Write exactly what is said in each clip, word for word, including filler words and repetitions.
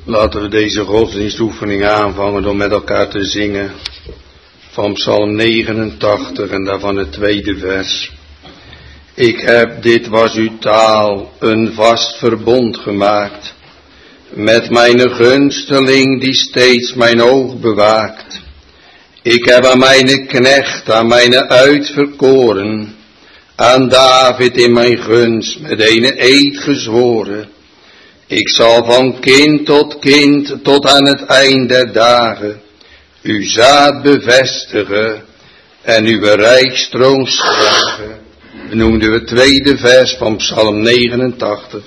Laten we deze godsdienstoefening aanvangen door met elkaar te zingen van Psalm negenentachtig en daarvan het tweede vers. Ik heb, dit was uw taal, een vast verbond gemaakt, met mijn gunsteling die steeds mijn oog bewaakt. Ik heb aan mijn knecht, aan mijn uitverkoren, aan David in mijn gunst met een eed gezworen. Ik zal van kind tot kind, tot aan het eind der dagen, uw zaad bevestigen en uw rijkstroom dragen. We noemden het tweede vers van Psalm negenentachtig.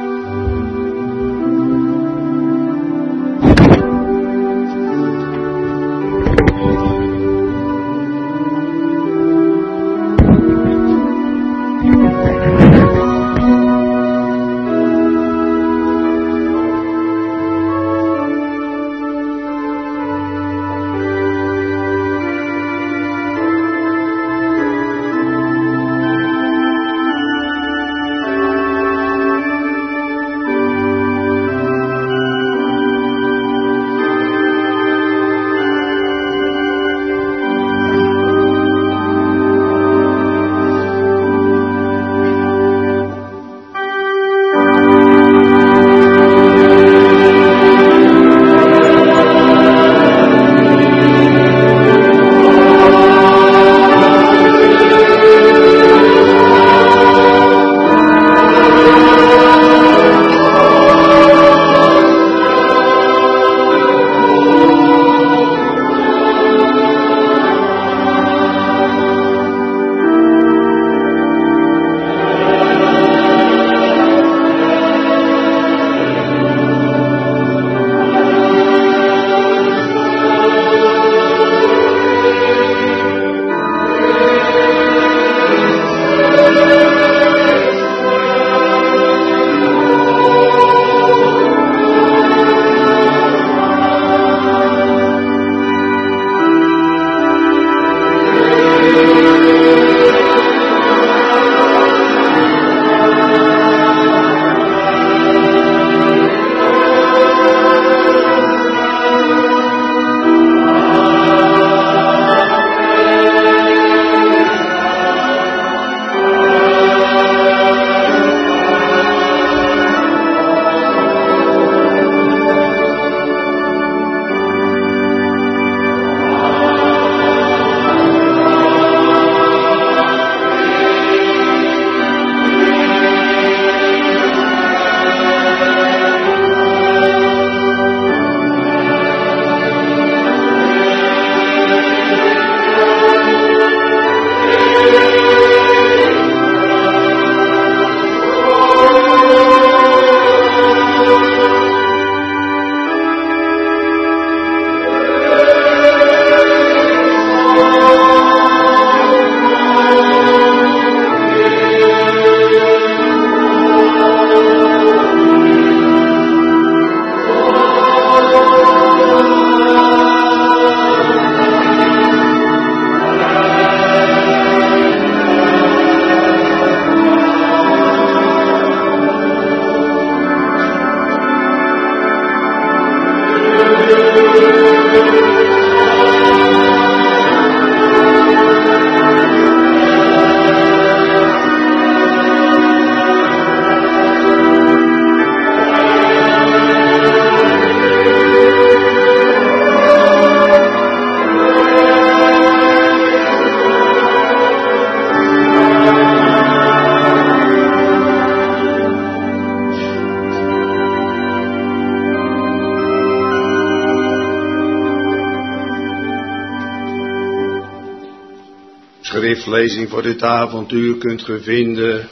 Schriftlezing voor dit avontuur kunt ge vinden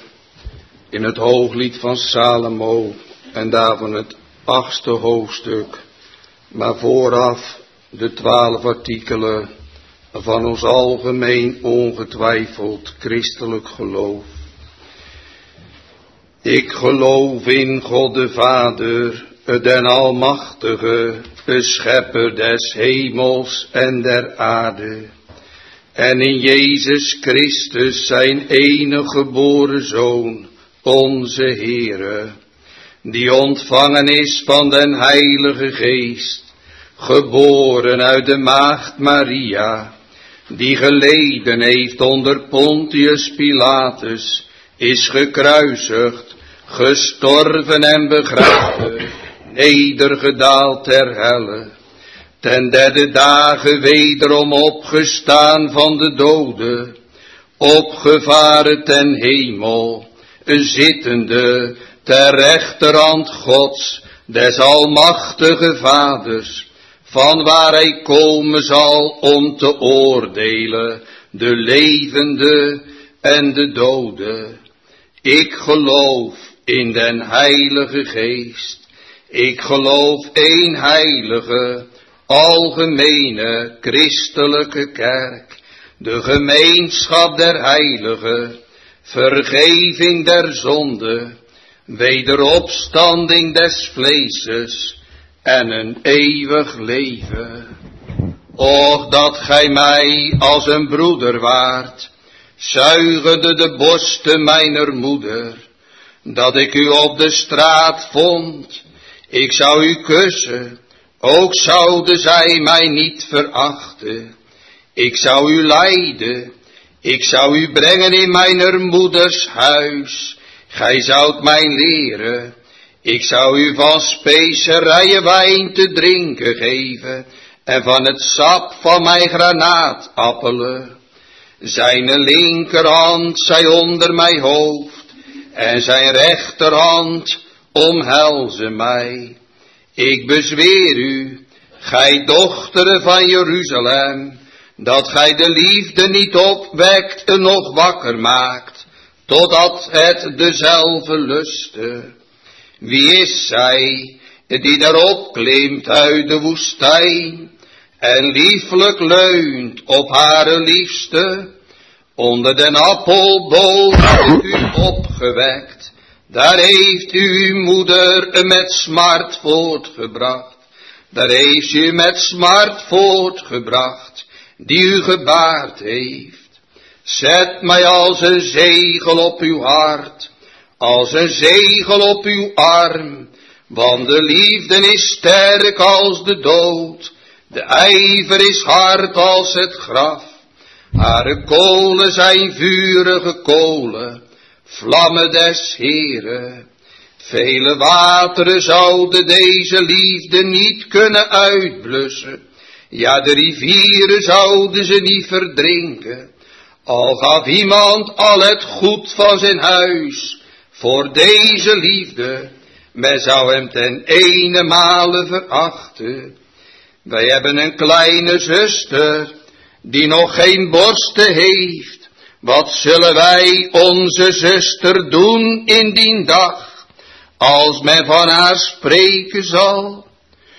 in het Hooglied van Salomo en daarvan het achtste hoofdstuk, maar vooraf de twaalf artikelen van ons algemeen ongetwijfeld christelijk geloof. Ik geloof in God de Vader, den Almachtige, de Schepper des hemels en der aarde, en in Jezus Christus zijn enige geboren Zoon, onze Heere, die ontvangen is van den Heilige Geest, geboren uit de maagd Maria, die geleden heeft onder Pontius Pilatus, is gekruisigd, gestorven en begraven, nedergedaald ter helle, ten derde dagen wederom opgestaan van de doden, opgevaren ten hemel, zittende ter rechterhand Gods, des almachtige Vaders, van waar hij komen zal om te oordelen de levende en de doden. Ik geloof in den Heilige Geest. Ik geloof één heilige, algemene, christelijke kerk, de gemeenschap der heiligen, vergeving der zonde, wederopstanding des vleeses en een eeuwig leven. Och, dat gij mij als een broeder waart, zuigende de borsten mijner moeder, dat ik u op de straat vond, ik zou u kussen, ook zouden zij mij niet verachten. Ik zou u leiden, ik zou u brengen in mijner moeders huis, gij zoudt mij leren, ik zou u van specerijen wijn te drinken geven, en van het sap van mijn granaatappelen. Zijne linkerhand zij onder mijn hoofd, en zijn rechterhand omhelze mij. Ik bezweer u, gij dochteren van Jeruzalem, dat gij de liefde niet opwekt en nog wakker maakt, totdat het dezelfde luste. Wie is zij, die daarop klimt uit de woestijn, en lieflijk leunt op haar liefste? Onder den appelboom heb ik u opgewekt, daar heeft u uw moeder met smart voortgebracht. Daar heeft u met smart voortgebracht, die u gebaard heeft. Zet mij als een zegel op uw hart, als een zegel op uw arm, want de liefde is sterk als de dood, de ijver is hard als het graf. Hare kolen zijn vurige kolen, vlammen des Heren. Vele wateren zouden deze liefde niet kunnen uitblussen. Ja, de rivieren zouden ze niet verdrinken. Al gaf iemand al het goed van zijn huis voor deze liefde, men zou hem ten ene male verachten. Wij hebben een kleine zuster, die nog geen borsten heeft. Wat zullen wij onze zuster doen in die dag, als men van haar spreken zal?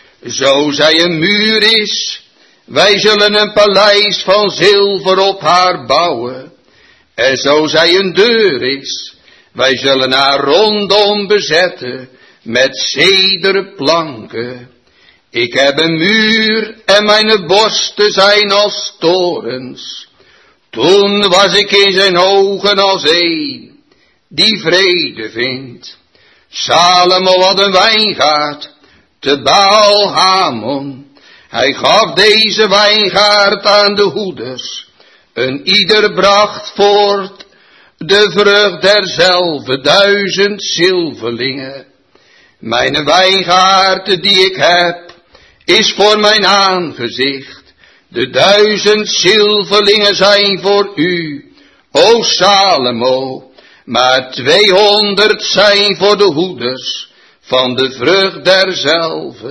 Zo zij een muur is, wij zullen een paleis van zilver op haar bouwen. En zo zij een deur is, wij zullen haar rondom bezetten met cederplanken. Ik heb een muur en mijn borsten zijn als torens. Toen was ik in zijn ogen als een die vrede vindt. Salomo had een wijngaard te Baal Hamon. Hij gaf deze wijngaard aan de hoeders. Een ieder bracht voort de vrucht derzelfde duizend zilverlingen. Mijn wijngaard die ik heb is voor mijn aangezicht. De duizend zilverlingen zijn voor u, o Salomo, maar tweehonderd zijn voor de hoeders van de vrucht derzelve.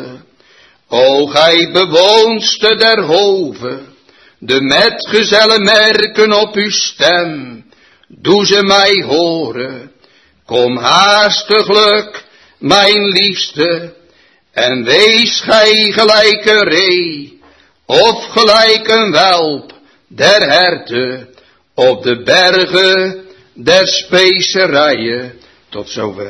O gij bewoonste der hoven, de metgezellen merken op uw stem, doe ze mij horen. Kom haastiglijk, mijn liefste, en wees gij gelijk een ree, of gelijk een welp der herten, op de bergen der specerijen. Tot zover.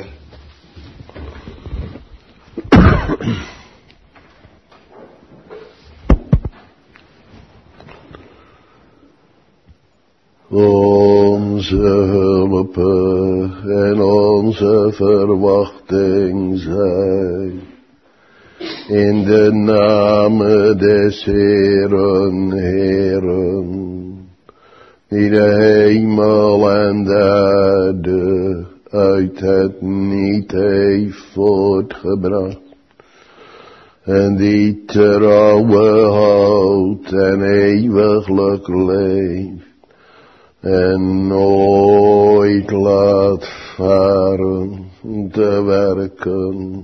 Onze hulp en onze verwachting zij. In de naam des Heeren, Heeren, die de hemel en de aarde uit het niet heeft voortgebracht, en die trouwe houdt en eeuwiglijk leeft, en nooit laat varen te werken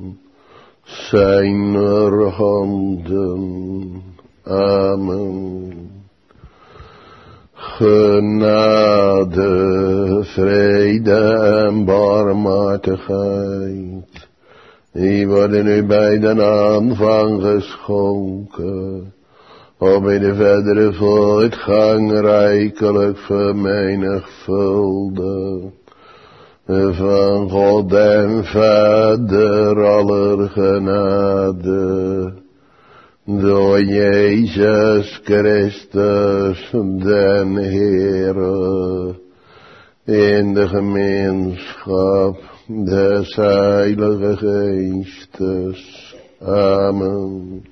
zijner handen. Amen. Genade, vrede en barmhartigheid, die worden u bij de aanvang geschonken, om in de verdere voortgang rijkelijk vermenigvuldigd. Van God en Vader aller genade, door Jezus Christus den Heere, in de gemeenschap des Heilige Geestes. Amen.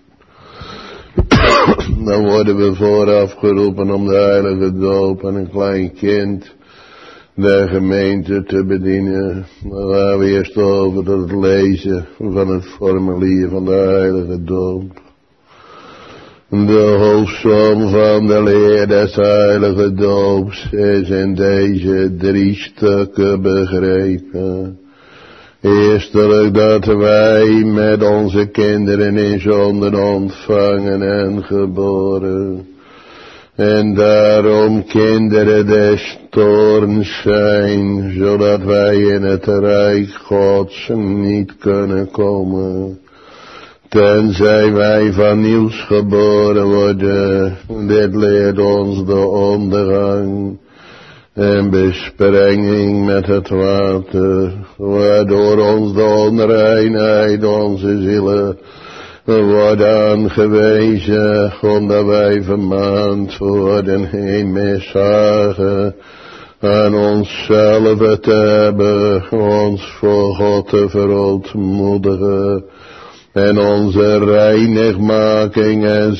Dan worden we vooraf geroepen om de heilige doop en een klein kind de gemeente te bedienen. Dan gaan we eerst over tot het lezen van het formulier van de heilige doop. De hoofdsom van de leer des heilige doops is in deze drie stukken begrepen. Eerstelijk dat wij met onze kinderen in zonden ontvangen en geboren, en daarom kinderen des toorns zijn, zodat wij in het rijk Gods niet kunnen komen, tenzij wij van nieuws geboren worden. Dit leert ons de ondergang en besprenging met het water, waardoor ons de onreinheid onze zielen wordt aangewezen, omdat wij vermaand worden geen mishagen aan onszelf te hebben, ons voor God te verootmoedigen en onze reinigmaking en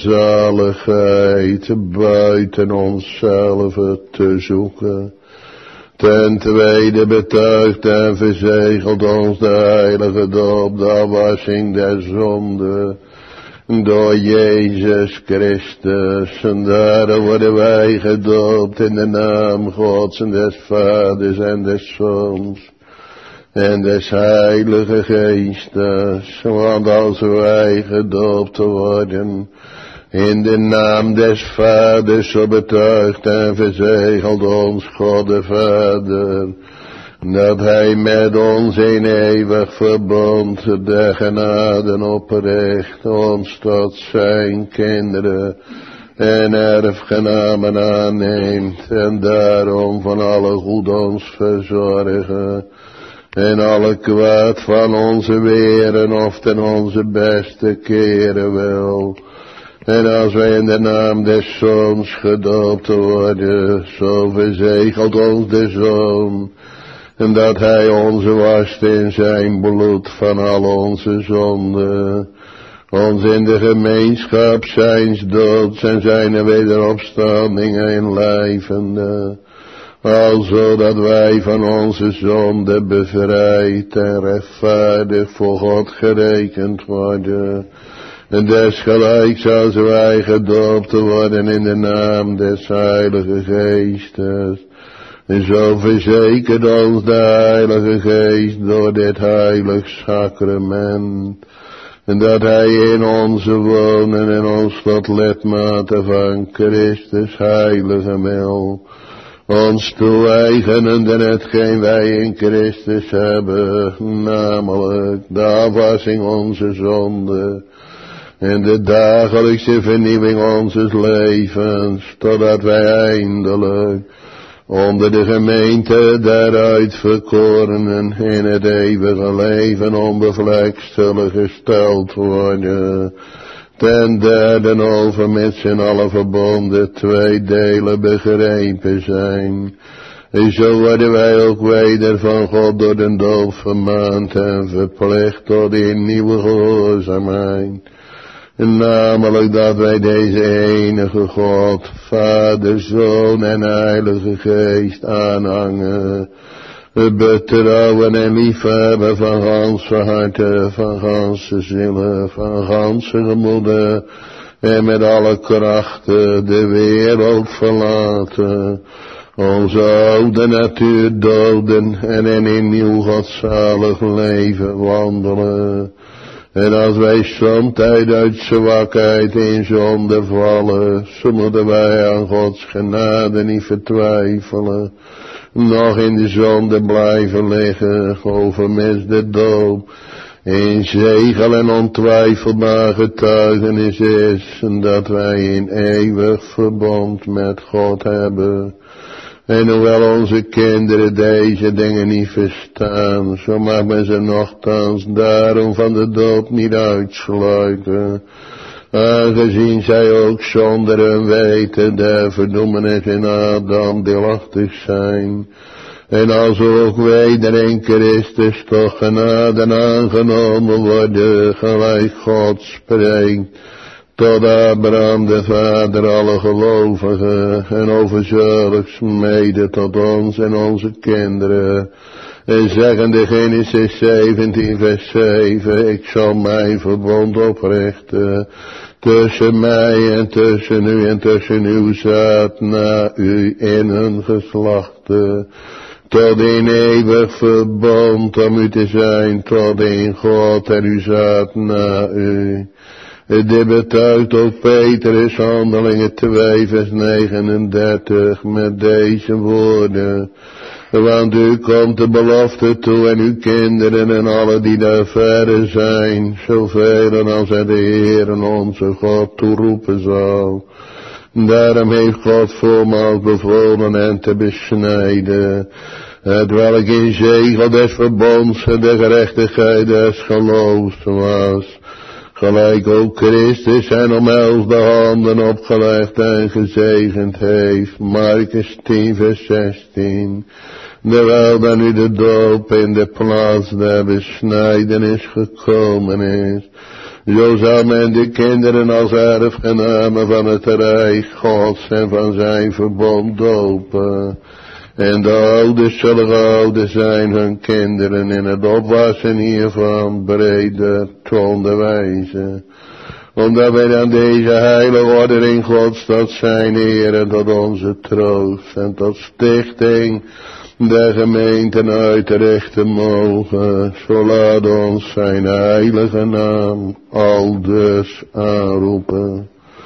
zaligheid buiten onszelf te zoeken. Ten tweede betuigt en verzegelt ons de heilige doop de afwassing der zonde door Jezus Christus. En daarom worden wij gedoopt in de naam Gods en des Vaders en des Zoons en des Heilige Geestes. Want als wij gedoopt worden in de naam des Vaders, zo betuigt en verzegelt ons God de Vader, dat Hij met ons in eeuwig verbond de genade opricht, ons tot zijn kinderen en erfgenamen aanneemt, en daarom van alle goed ons verzorgen, en alle kwaad van onze weren of ten onze beste keren wil. En als wij in de naam des Zoons gedoopt worden, zo verzegelt ons de Zoon, en dat Hij ons wast in zijn bloed van al onze zonden, ons in de gemeenschap zijns doods en zijn wederopstanding inlijvende, alzo dat wij van onze zonde bevrijd en rechtvaardig voor God gerekend worden. En desgelijks als wij gedoopt worden in de naam des Heilige Geestes. En zo verzekert ons de Heilige Geest door dit heilig sacrament. En dat Hij in onze wonen en ons tot lidmaten van Christus heilige wil, ons toe-eigenende hetgeen wij in Christus hebben, namelijk de afwassing onze zonde en de dagelijkse vernieuwing onzes levens, totdat wij eindelijk onder de gemeente der uitverkorenen in het eeuwige leven onbevlekt zullen gesteld worden. Ten derde overmits in alle verbonden twee delen begrepen zijn, En zo worden wij ook weder van God door de doop vermaand en verplicht tot in nieuwe gehoorzaamheid. Namelijk dat wij deze enige God, Vader, Zoon en Heilige Geest aanhangen, betrouwen en liefhebben van ganse harte, van ganse zielen, van ganse gemoeden, en met alle krachten de wereld verlaten, onze oude natuur doden en in een nieuw godzalig leven wandelen. En als wij somtijds uit zwakheid in zonde vallen, zo moeten wij aan Gods genade niet vertwijfelen, nog in de zonde blijven liggen, overmits de doop een zegel en ontwijfelbaar getuigenis is, dat wij een eeuwig verbond met God hebben. En hoewel onze kinderen deze dingen niet verstaan, zo mag men ze nochtans daarom van de doop niet uitsluiten, aangezien zij ook zonder hun weten der verdoemenis in Adam deelachtig zijn. En als ook weder in Christus toch genade aangenomen worden, gelijk God spreekt, tot Abraham de vader alle gelovigen, en over zulks mede tot ons en onze kinderen. En zeggende Genesis zeventien vers zeven, ik zal mijn verbond oprichten, tussen mij en tussen u en tussen uw zaad na u in hun geslachten, tot een eeuwig verbond om u te zijn, tot een God en uw zaad na u. Dit betuigt ook Petrus, Handelingen twee vers negenendertig, met deze woorden. Want u komt de belofte toe en uw kinderen en alle die daar verre zijn, zoveel als hij de Heer onze God toeroepen zal. Daarom heeft God voormaals bevolen hen te besnijden, hetwelk in zegel des verbonds en de gerechtigheid des geloofs was. Gelijk ook Christus zijn omhelsde handen opgelegd en gezegend heeft. Markus tien vers zestien. Terwijl dan nu de doop in de plaats der besnijdenis gekomen is, zo zal men de kinderen als erfgenamen van het rijk Gods en van zijn verbond dopen. En de ouders zullen gehouden zijn hun kinderen in het opwassen hiervan breder te onderwijzen. Omdat wij dan deze heilige ordening Gods tot zijn Heer tot onze troost en tot stichting der gemeenten uitrichten mogen, zo laat ons zijn heilige naam aldus aanroepen.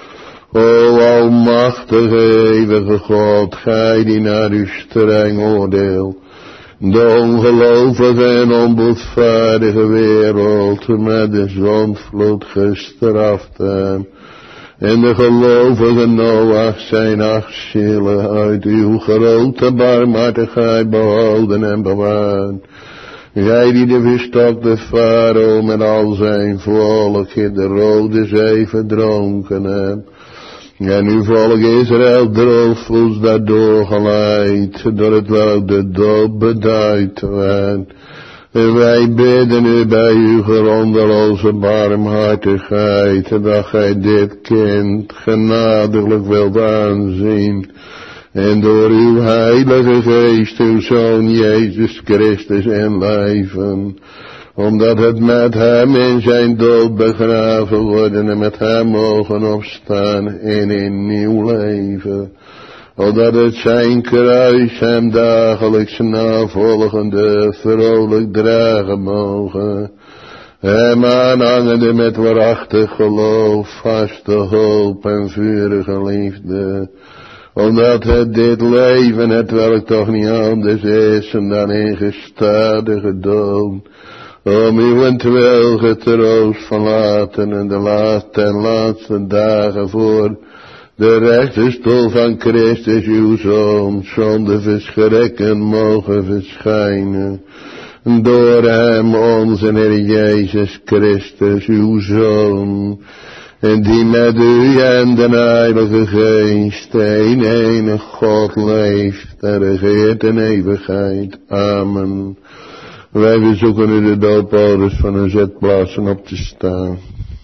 O almachtige eeuwige God, gij die naar uw streng oordeel de ongelovige en onboedvaardige wereld met de zondvloed gestraft hebt, en de gelovige Noach zijn acht zielen uit uw grote barmhartigheid behouden en bewaard. Gij die de verstokte farao met al zijn volk in de Rode Zee verdronken hebt, en uw volk Israël droogvoets daardoor geleid, door het welk de dood beduid werd. En wij bidden u bij uw grondeloze barmhartigheid, dat gij dit kind genadiglijk wilt aanzien, en door uw heilige geest uw Zoon Jezus Christus inlijven, omdat het met hem in zijn dood begraven worden en met hem mogen opstaan in een nieuw leven. Opdat het zijn kruis hem dagelijks navolgende vrolijk dragen mogen. Hem aanhangende met waarachtig geloof, vaste hoop en vurige liefde. Omdat het dit leven, het welk toch niet anders is dan een gestadige dood, om uwentwil getroost verlaten en de laatste en laatste dagen voor de rechterstoel van Christus uw Zoon zonder verschrikken mogen verschijnen. Door hem onze Heer Jezus Christus uw Zoon. En die met u en de Heilige Geest, een enige God leeft en regeert in eeuwigheid. Amen. Wij verzoeken u de doopouders van hun zetplaatsen op te staan.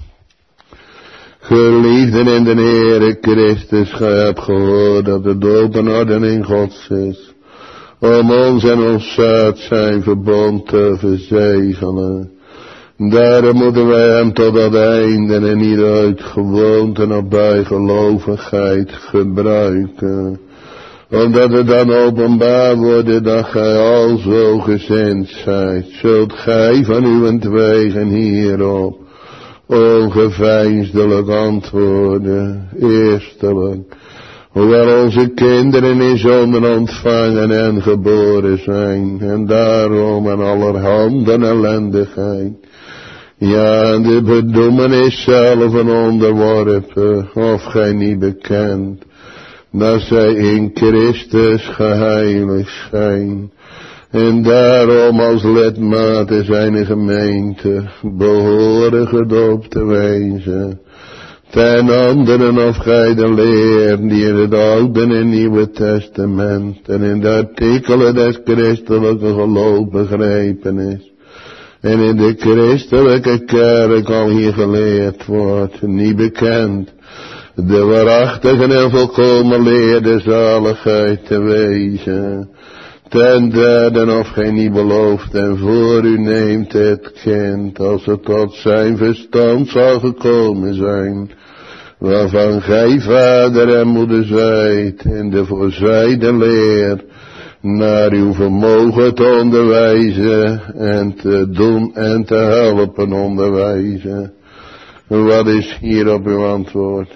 Geliefden in de Heere Christus, gij hebt gehoord dat de doop een ordening Gods is, om ons en ons zaad zijn verbond te verzegelen. Daarom moeten wij hem tot dat einde en niet uit gewoonte of bijgelovigheid gebruiken, omdat het dan openbaar wordt dat gij al zo gezind zijt, zult gij van uwentwegen hierop ongeveinsdelijk antwoorden. Eerstelijk, hoewel onze kinderen in zonden ontvangen en geboren zijn, en daarom aan allerhande ellendigheid, ja, en de bedoemenis zelf een onderworpen, of gij niet bekend, dat zij in Christus geheiligd zijn, en daarom als lidmaten zijn gemeente behoren gedoopt te wezen. Ten anderen of gij de leer die in het Oude en Nieuwe Testament en in de artikelen des christelijke geloof begrepen is, en in de christelijke kerk al hier geleerd wordt, niet bekend, de waarachtige en volkomen leer de zaligheid te wezen. Ten derde of gij niet belooft en voor u neemt het kind, als het tot zijn verstand zal gekomen zijn, waarvan gij vader en moeder zijt, en de voorzijde leer naar uw vermogen te onderwijzen en te doen en te helpen onderwijzen. Wat is hierop uw antwoord?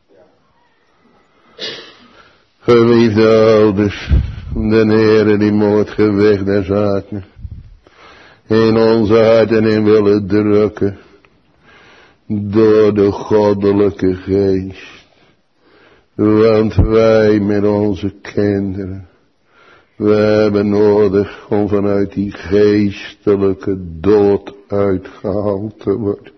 Geliefde ouders, de Heere die moet gewicht der zaken in onze harten in willen drukken door de goddelijke geest. Want wij met onze kinderen, we hebben nodig om vanuit die geestelijke dood uitgehaald te worden.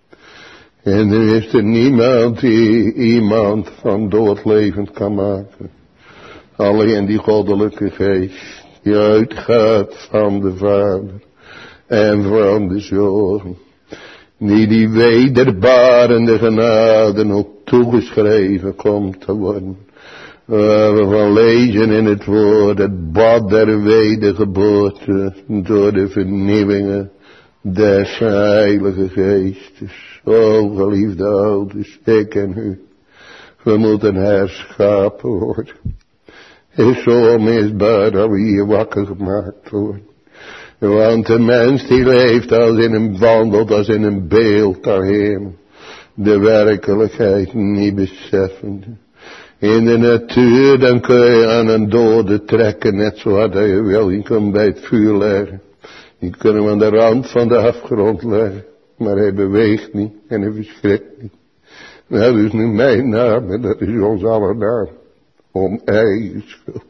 En er is er niemand die iemand van dood levend kan maken. Alleen die goddelijke geest die uitgaat van de Vader en van de Zoon. Die die wederbarende genade ook toegeschreven komt te worden. Waar we van lezen in het woord, het bad der wedergeboorte door de vernieuwingen des Heilige Geestes. O geliefde ouders, ik en u, we moeten herschapen worden. Het is zo onmisbaar dat we hier wakker gemaakt worden. Want de mens die leeft als in een wandelt, als in een beeld daarheen, de werkelijkheid niet beseffende. In de natuur dan kun je aan een dode trekken, net zo hard als je wil. Je kunt bij het vuur leggen. Je kunt hem aan de rand van de afgrond leggen. Maar hij beweegt niet en hij verschrikt niet. Dat is nu mijn naam en dat is ons aller naam. Om eigen schuld.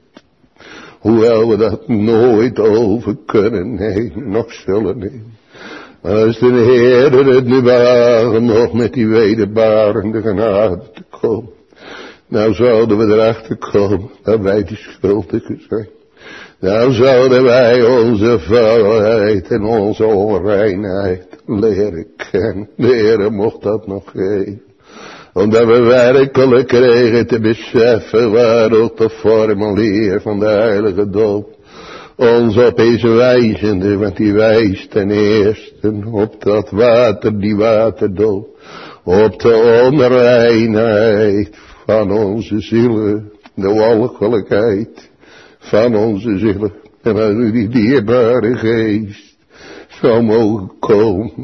Hoewel we dat nooit over kunnen nemen, nog zullen nemen. Als de Heer het nu behagen nog met die wederbarende genade te komen. Nou zouden we erachter komen dat wij die schuldigen zijn. Nou zouden wij onze vuilheid en onze onreinheid leren kennen. De Heer mocht dat nog geven. Omdat we werkelijk kregen te beseffen waar ook de formulier van de heilige doop ons op is wijzende. Want die wijst ten eerste op dat water, die waterdoop. Op de onreinheid van onze zielen, de walgelijkheid van onze zielen. En als u die dierbare geest zou mogen komen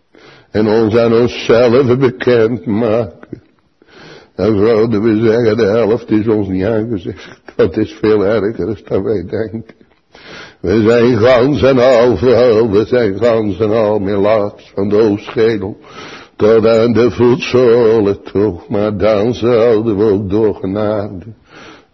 en ons aan onszelf bekend maken, dan zouden we zeggen, de helft is ons niet aangezegd. Dat is veel erger dan wij denken. We zijn gans en al vuil, we zijn gans en al melaats van de hoofdschedel tot aan de voetzolen toe. Maar dan zouden we ook door genade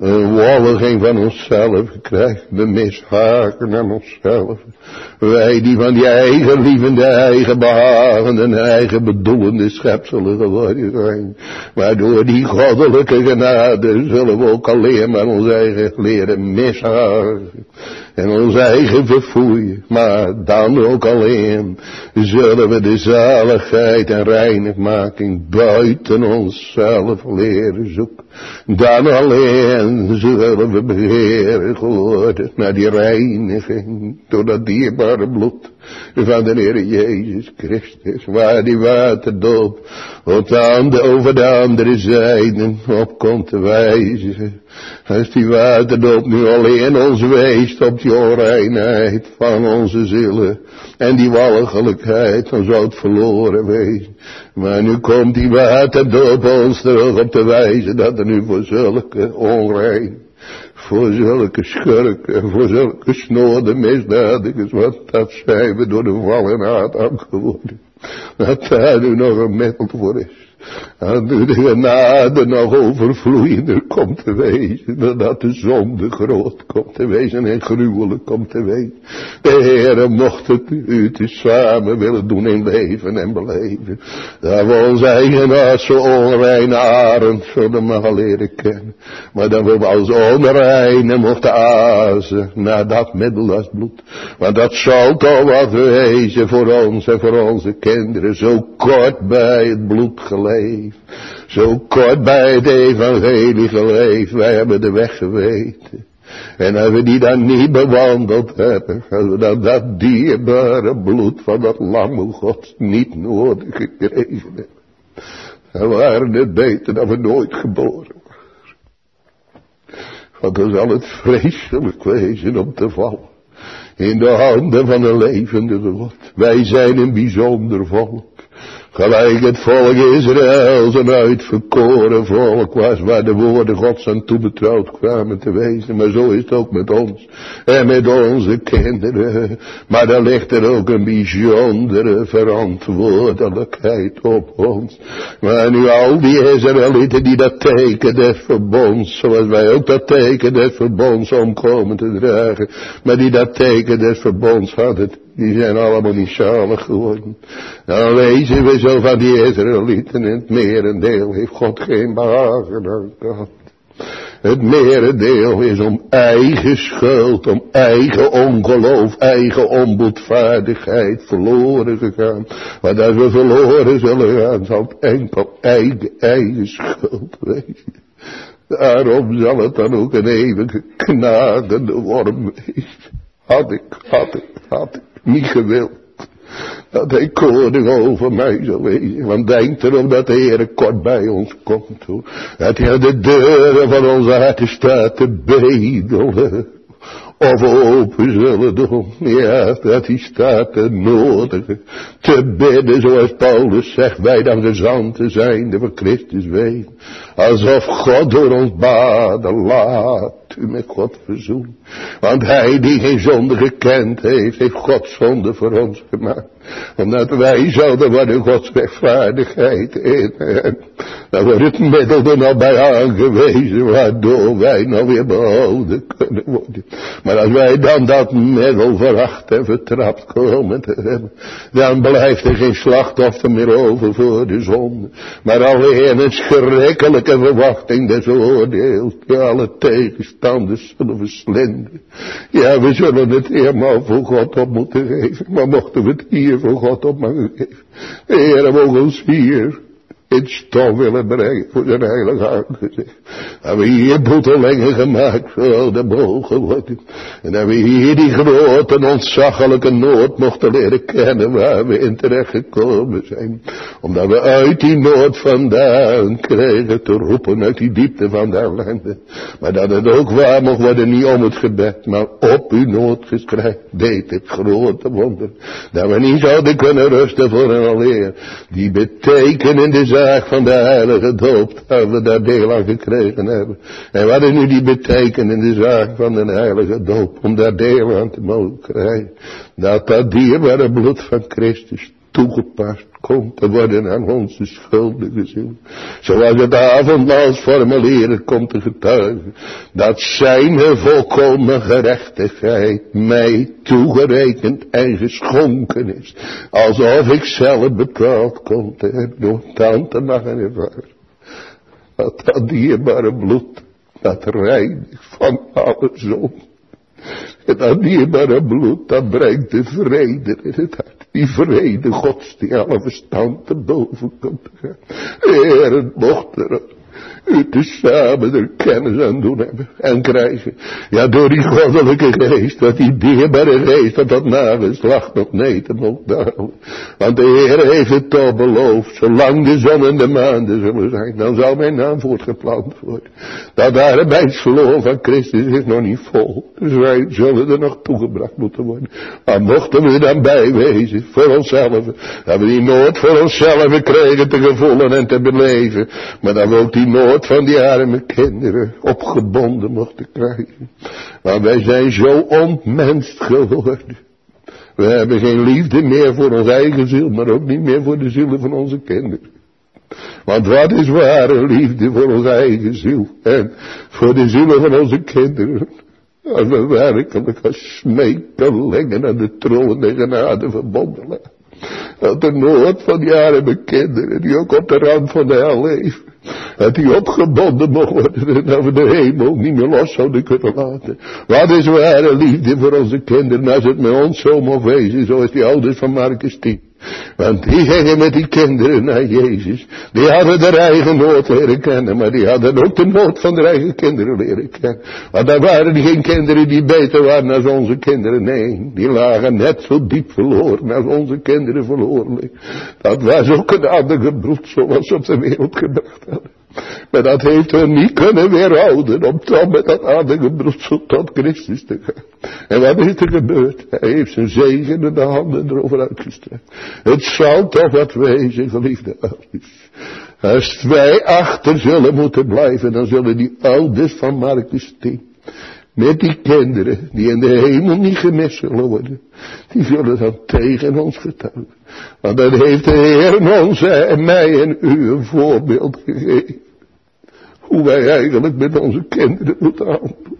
Een walging van onszelf krijgen, we mishaken aan onszelf. Wij die van die eigen lievende, eigen behagende en eigen bedoelende schepselen geworden zijn. Maar door die goddelijke genade zullen we ook alleen maar ons eigen leren mishaken. En ons eigen verfoeien. Maar dan ook alleen zullen we de zaligheid en reinigmaking buiten onszelf leren zoeken. Dan alleen zullen we begeerig worden naar die reiniging door dat dierbare bloed van de Heer Jezus Christus, waar die waterdoop over de andere zijde op komt te wijzen. Als die waterdoop nu alleen ons wijst op die onreinheid van onze zielen en die walgelijkheid, dan zou het verloren wezen. Maar nu komt die waterdoop ons terug op te wijzen dat er nu voor zulke onrein, voor zulke schurken, voor zulke snode misdadigers, want dat zijn we door de val en Adam geworden. Dat daar nu nog een middel voor is. En nu de genade nog overvloeiender komt te wezen, dat de zonde groot komt te wezen en gruwelijk komt te wezen. De Heere mocht het u te samen willen doen in leven en beleven. Dat we ons eigen hart zo onreine arend zullen mogen leren kennen. Maar dat we als onreine mochten azen naar dat middel als bloed. Want dat zal toch wat wezen voor ons en voor onze kinderen, zo kort bij het bloed geleefd. Zo kort bij het evangelie geleefd, wij hebben de weg geweten. En als we die dan niet bewandeld hebben, als we dan dat dierbare bloed van dat lamme God niet nodig gekregen hebben, dan waren het beter dat we nooit geboren waren. Want dan zal het vreselijk wezen om te vallen in de handen van een levende God. Wij zijn een bijzonder volk. Gelijk het volk Israël, zijn uitverkoren volk was, waar de woorden Gods aan toebetrouwd kwamen te wezen. Maar zo is het ook met ons en met onze kinderen. Maar dan ligt er ook een bijzondere verantwoordelijkheid op ons. Maar nu al die Israëlieten die dat teken des verbonds, zoals wij ook dat teken des verbonds omkomen te dragen, maar die dat teken des verbonds hadden, die zijn allemaal niet zalig geworden. Dan lezen we zo van die Israëlieten, in het merendeel heeft God geen behagen aan gehad. Het merendeel is om eigen schuld, om eigen ongeloof, eigen onboedvaardigheid verloren gegaan. Want als we verloren zullen gaan, zal het enkel eigen, eigen schuld wezen. Daarom zal het dan ook een eeuwige knagende worm wezen. Had ik, had ik, had ik niet gewild dat hij koning over mij zou wezen. Want denk erom dat de Heer kort bij ons komt, hoor. Dat hij aan de deuren van onze harten staat te bedelen. Of open zullen doen. Ja, dat hij staat te nodigen. Te bidden, zoals Paulus zegt, wij dan gezanten zijn, de voor Christus weten. Alsof God door ons baden laat u met God verzoenen. Want hij die geen zonde gekend heeft, heeft God zonde voor ons gemaakt. Omdat wij zouden worden Gods rechtvaardigheid in hem. Dan wordt het middel er nou bij aangewezen, waardoor wij nou weer behouden kunnen worden. Maar als wij dan dat middel veracht en vertrapt komen te hebben, dan blijft er geen slachtoffer meer over voor de zonde. Maar alleen een schrikkelijke verwachting des oordeels, die alle tegenstanders zullen verslinden. Ja, we zullen het helemaal voor God op moeten geven, maar mochten we het hier voor God op mogen geven. De Heer wil ons hier in stof willen brengen voor zijn heilige aangezicht. Dat we hier boetelingen gemaakt zouden mogen worden. En dat we hier die grote en ontzaglijke nood mochten leren kennen waar we in terecht gekomen zijn. Omdat we uit die nood vandaan kregen te roepen, uit die diepte van de ellende. Maar dat het ook waar mocht worden, niet om het gebed, maar op uw nood geschreven, deed het grote wonder. Dat we niet zouden kunnen rusten voor een alleer. Die betekenende zaak van de heilige doop, dat we daar deel aan gekregen hebben. En wat is nu die betekenende zaak van de heilige doop, om daar deel aan te mogen krijgen? Dat dat dierbare bloed van Christus toegepast komt te worden aan onze schuldige ziel. Zoals het avondmaalsformulier komt te getuigen, dat zijn volkomen gerechtigheid mij toegerekend en geschonken is. Alsof ik zelf betaald kon te hebben door tante mag en ervaren. Dat dat dierbare bloed, dat reinigt van alle zonde. En dat dierbare bloed, dat brengt de vrede in het hart. Die vrede Gods, die alle verstand te boven komt te gaan. Heer, mocht er u tezamen er kennis aan doen hebben en krijgen. Ja, door die goddelijke geest, dat die dierbare geest, dat dat nageslacht nog neten mocht dalen. Want de Heer heeft het toch beloofd, zolang de zon en de maanden zullen zijn, dan zal mijn naam voortgeplant worden. Dat arbeidsverloor van Christus is nog niet vol, dus wij zullen er nog toegebracht moeten worden. Maar mochten we dan bijwezen, voor onszelf, dat we die nood voor onszelf kregen te gevoelen en te beleven, maar dat we ook die nood van die arme kinderen opgebonden mochten krijgen. Maar wij zijn zo ontmenst geworden. We hebben geen liefde meer voor onze eigen ziel, maar ook niet meer voor de zielen van onze kinderen. Want wat is ware liefde voor onze eigen ziel en voor de zielen van onze kinderen? Als we werkelijk als smeekelingen aan de troon der genade verbonden laten. Dat de nood van die arme kinderen die ook op de rand van de hel leven, dat die opgebonden mocht worden en dat we de hemel niet meer los zouden kunnen laten. Wat is ware liefde voor onze kinderen als het met ons zo mocht wezen, zoals die ouders van Marcus tien. Want die gingen met die kinderen naar Jezus. Die hadden de eigen nood leren kennen, maar die hadden ook de nood van de eigen kinderen leren kennen. Want daar waren die geen kinderen die beter waren dan onze kinderen. Nee, die lagen net zo diep verloren als onze kinderen verloren liggen. Dat was ook een ander broed zoals ze op de wereld gebracht hadden. Maar dat heeft hen niet kunnen weerhouden om toch met dat aardige broedsel tot Christus te gaan. En wat is er gebeurd? Hij heeft zijn zegenende handen erover uitgestrekt. Het zal toch wat wezen, geliefde ouders. Als wij achter zullen moeten blijven, dan zullen die ouders van Marcus tien, met die kinderen die in de hemel niet gemist zullen worden, die zullen dan tegen ons getuigen. Want dan heeft de Heer ons en mij en u een voorbeeld gegeven. Hoe wij eigenlijk met onze kinderen moeten handelen.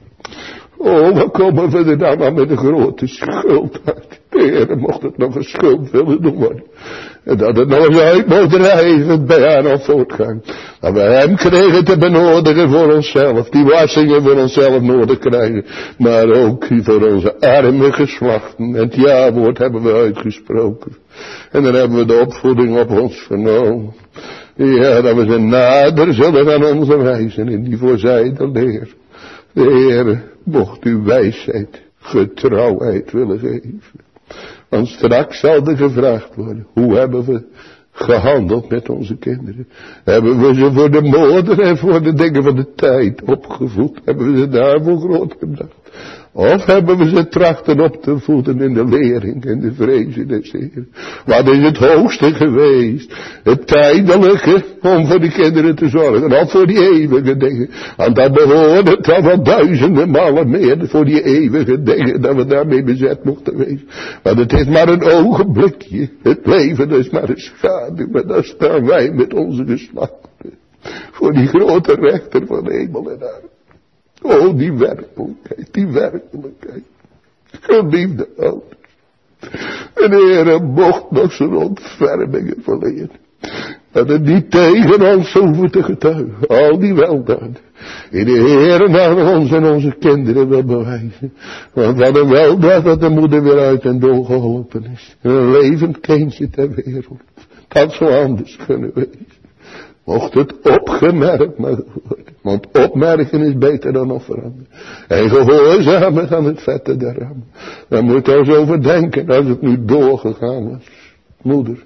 Oh, wat komen we er dan aan met een grote schuld uit. De Heer mocht het nog een schuld willen doen worden. En dat het nog eens uit moet drijven bij haar nog voortgang. Dat we hem kregen te benodigen voor onszelf. Die wassingen voor onszelf nodig krijgen. Maar ook voor onze arme geslachten. En het ja-woord hebben we uitgesproken. En dan hebben we de opvoeding op ons genomen. Ja, dat we ze nader zullen gaan onze wijzen in die voorzijde leer. De Heer mocht u wijsheid, getrouwheid willen geven. Want straks zal er gevraagd worden, hoe hebben we gehandeld met onze kinderen? Hebben we ze voor de moeder en voor de dingen van de tijd opgevoed? Hebben we ze daarvoor grootgebracht? Of hebben we ze trachten op te voeden in de lering en de vrezen des Heeren? Wat is het hoogste geweest? Het tijdelijke om voor die kinderen te zorgen. Of voor die eeuwige dingen. Want dat behoorde het al wel duizenden malen meer voor die eeuwige dingen. Dat we daarmee bezet mochten wezen. Want het is maar een ogenblikje. Het leven is maar een schaduw. Maar daar staan wij met onze geslachten. Voor die grote rechter van hemel en aarde. Oh, die werkelijkheid, die werkelijkheid. Geliefde ouders. En de Heer mocht nog zijn ontfermingen verlenen. Dat het niet tegen ons hoeven te getuigen. Al die weldaden. Die de Heer naar ons en onze kinderen wil bewijzen. Want wat een weldaad dat de moeder weer uit en door geholpen is. Een levend kindje ter wereld. Dat zou anders kunnen wezen. Mocht het opgemerkt mogen worden. Want opmerken is beter dan offeren. En gehoorzamen aan het vette der ram. Dan moet je eens over denken als het nu doorgegaan was. Moeder.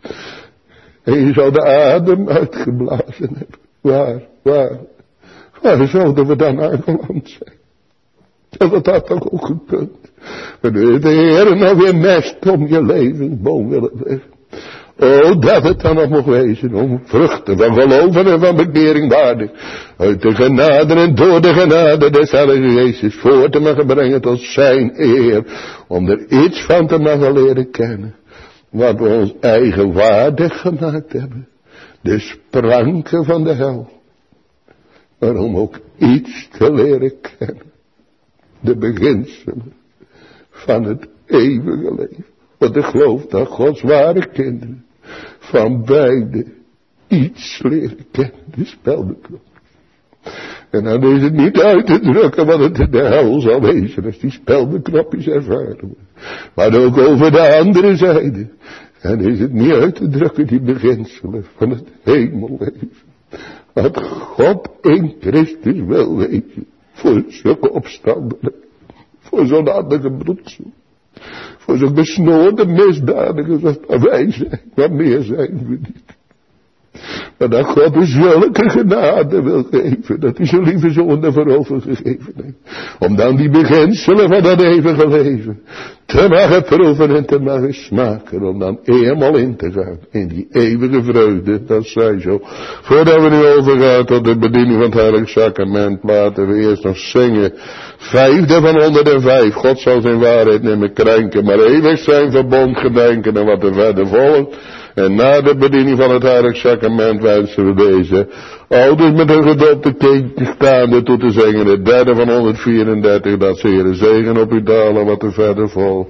En je zou de adem uitgeblazen hebben. Waar, waar, waar zouden we dan aangeland zijn? Dat had dat toch ook gekund. Maar de Heer nou weer mest om je levensboom willen leggen. Oh, dat het dan nog mocht wezen om vruchten van geloven en van bekering waardig. Uit de genade en door de genade des Heilige Jezus voor te mogen brengen tot zijn eer. Om er iets van te mogen leren kennen. wat we ons eigenwaardig gemaakt hebben. De spranken van de hel. Maar om ook iets te leren kennen. De beginselen van het eeuwige leven. Want ik geloof dat Gods ware kinderen van beide iets leren kennen. De speldenklok. En dan is het niet uit te drukken wat het in de hel zal wezen als die speldenknopjes ervaren worden. Maar ook over de andere zijde. En is het niet uit te drukken die beginselen van het hemelleven. Wat God in Christus wil wezen. Voor zulke opstandelen. Voor zo'n andere broedsel. Voor zo'n besnoorde misdadigers als dat wij zijn. Maar meer zijn we niet. Maar dat God dus zulke genade wil geven. Dat hij zijn lieve zoon ervoor overgegeven heeft. Om dan die beginselen van dat eeuwige leven te mogen proeven en te mogen smaken. Om dan eenmaal in te gaan. In die eeuwige vreugde. Dat zij zo. Voordat we nu overgaan tot de bediening van het heilige sacrament. Laten we eerst nog zingen. Vijfde van honderdvijf. God zal zijn waarheid niet meer krenken. Maar eeuwig zijn verbond gedenken. En wat er verder volgt. En na de bediening van het heilige sacrament wensen we deze ouders met een gedopte kindje staande toe te zingen. Het derde van honderdvierendertig, dat ze Heere zegen op u dalen wat er verder volgt.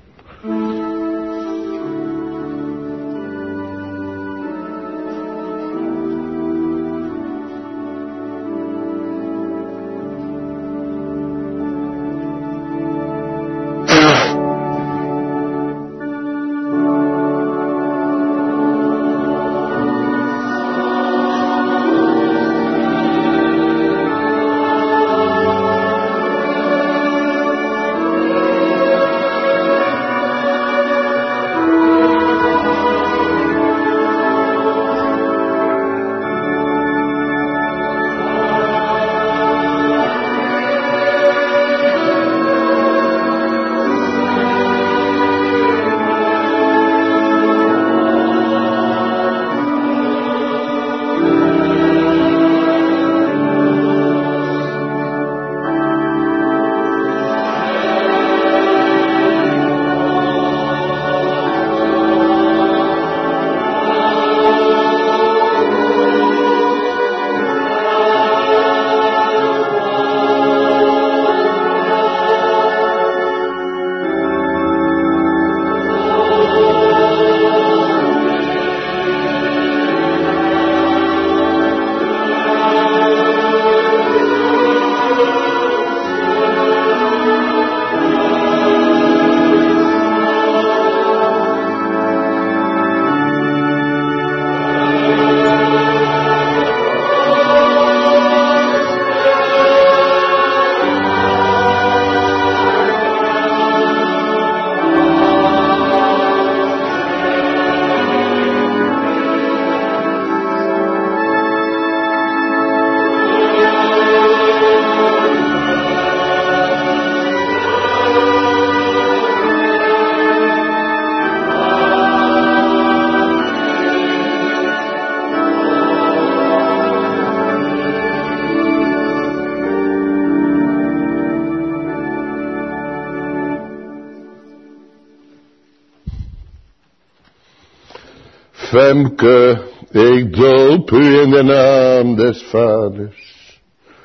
Femke, ik doop u in de naam des Vaders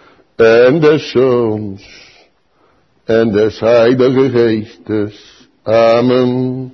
en des Zoons en des Heilige Geestes. Amen.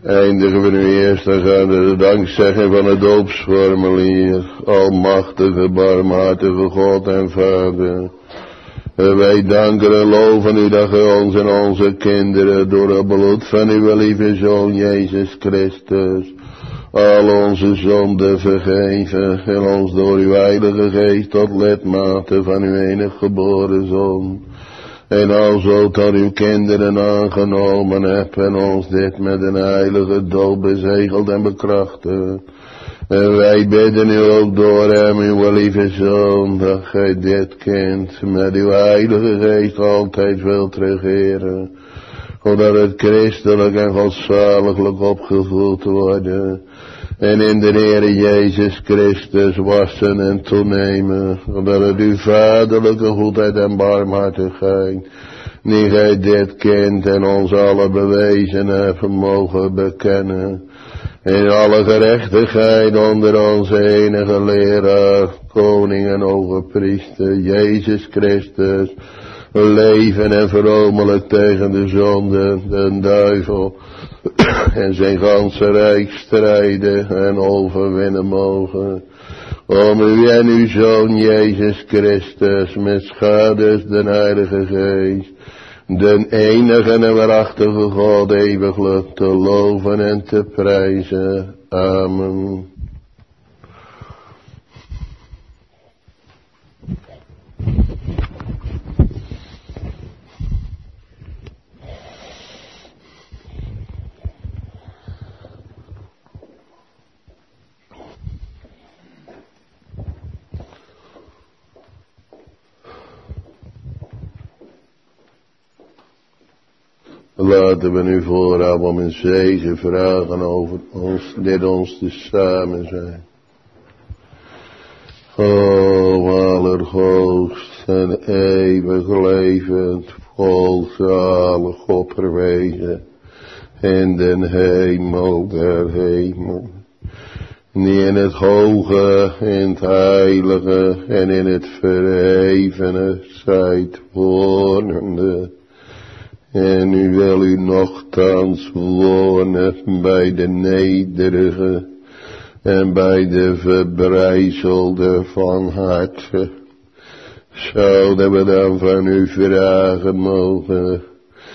Eindigen we nu eerst dan gaan we de dankzegging van het doopsformulier. Almachtige, barmhartige God en Vader. Wij danken en loven u dat u ons en onze kinderen door het bloed van uw lieve Zoon Jezus Christus al onze zonden vergeven en ons door uw heilige geest tot lidmaten van uw enige geboren Zoon. En alzo tot uw kinderen aangenomen hebt en ons dit met een heilige doop bezegeld en bekrachtigd. En wij bidden u ook door hem, uw lieve Zoon, dat gij dit kind met uw heilige geest altijd wilt regeren. Zodat het christelijk en godzaliglijk opgevoed worden. En in de Heere Jezus Christus wassen en toenemen. Zodat het uw vaderlijke goedheid en barmhartigheid, die gij dit kind en ons alle bewezen hebt, mogen bekennen. In alle gerechtigheid onder onze enige leraar, koning en overpriester, Jezus Christus, leven en veromelijk tegen de zonde, de duivel en zijn ganse rijk strijden en overwinnen mogen. Om u en uw Zoon Jezus Christus met schades den Heilige Geest, den enige en waarachtige God eeuwiglijk te loven en te prijzen. Amen. Laten we nu vooraf om een zegen vragen over ons, dit ons te samen zijn. O, allerhoogst en eeuwig levend, volzalig opperwezen, in den hemel der hemel. Die in het hoge, in het heilige en in het verhevene zijt wonende. En u wil u nochtans wonen bij de nederige en bij de verbrijzelde van harte. Zouden we dan van u vragen mogen,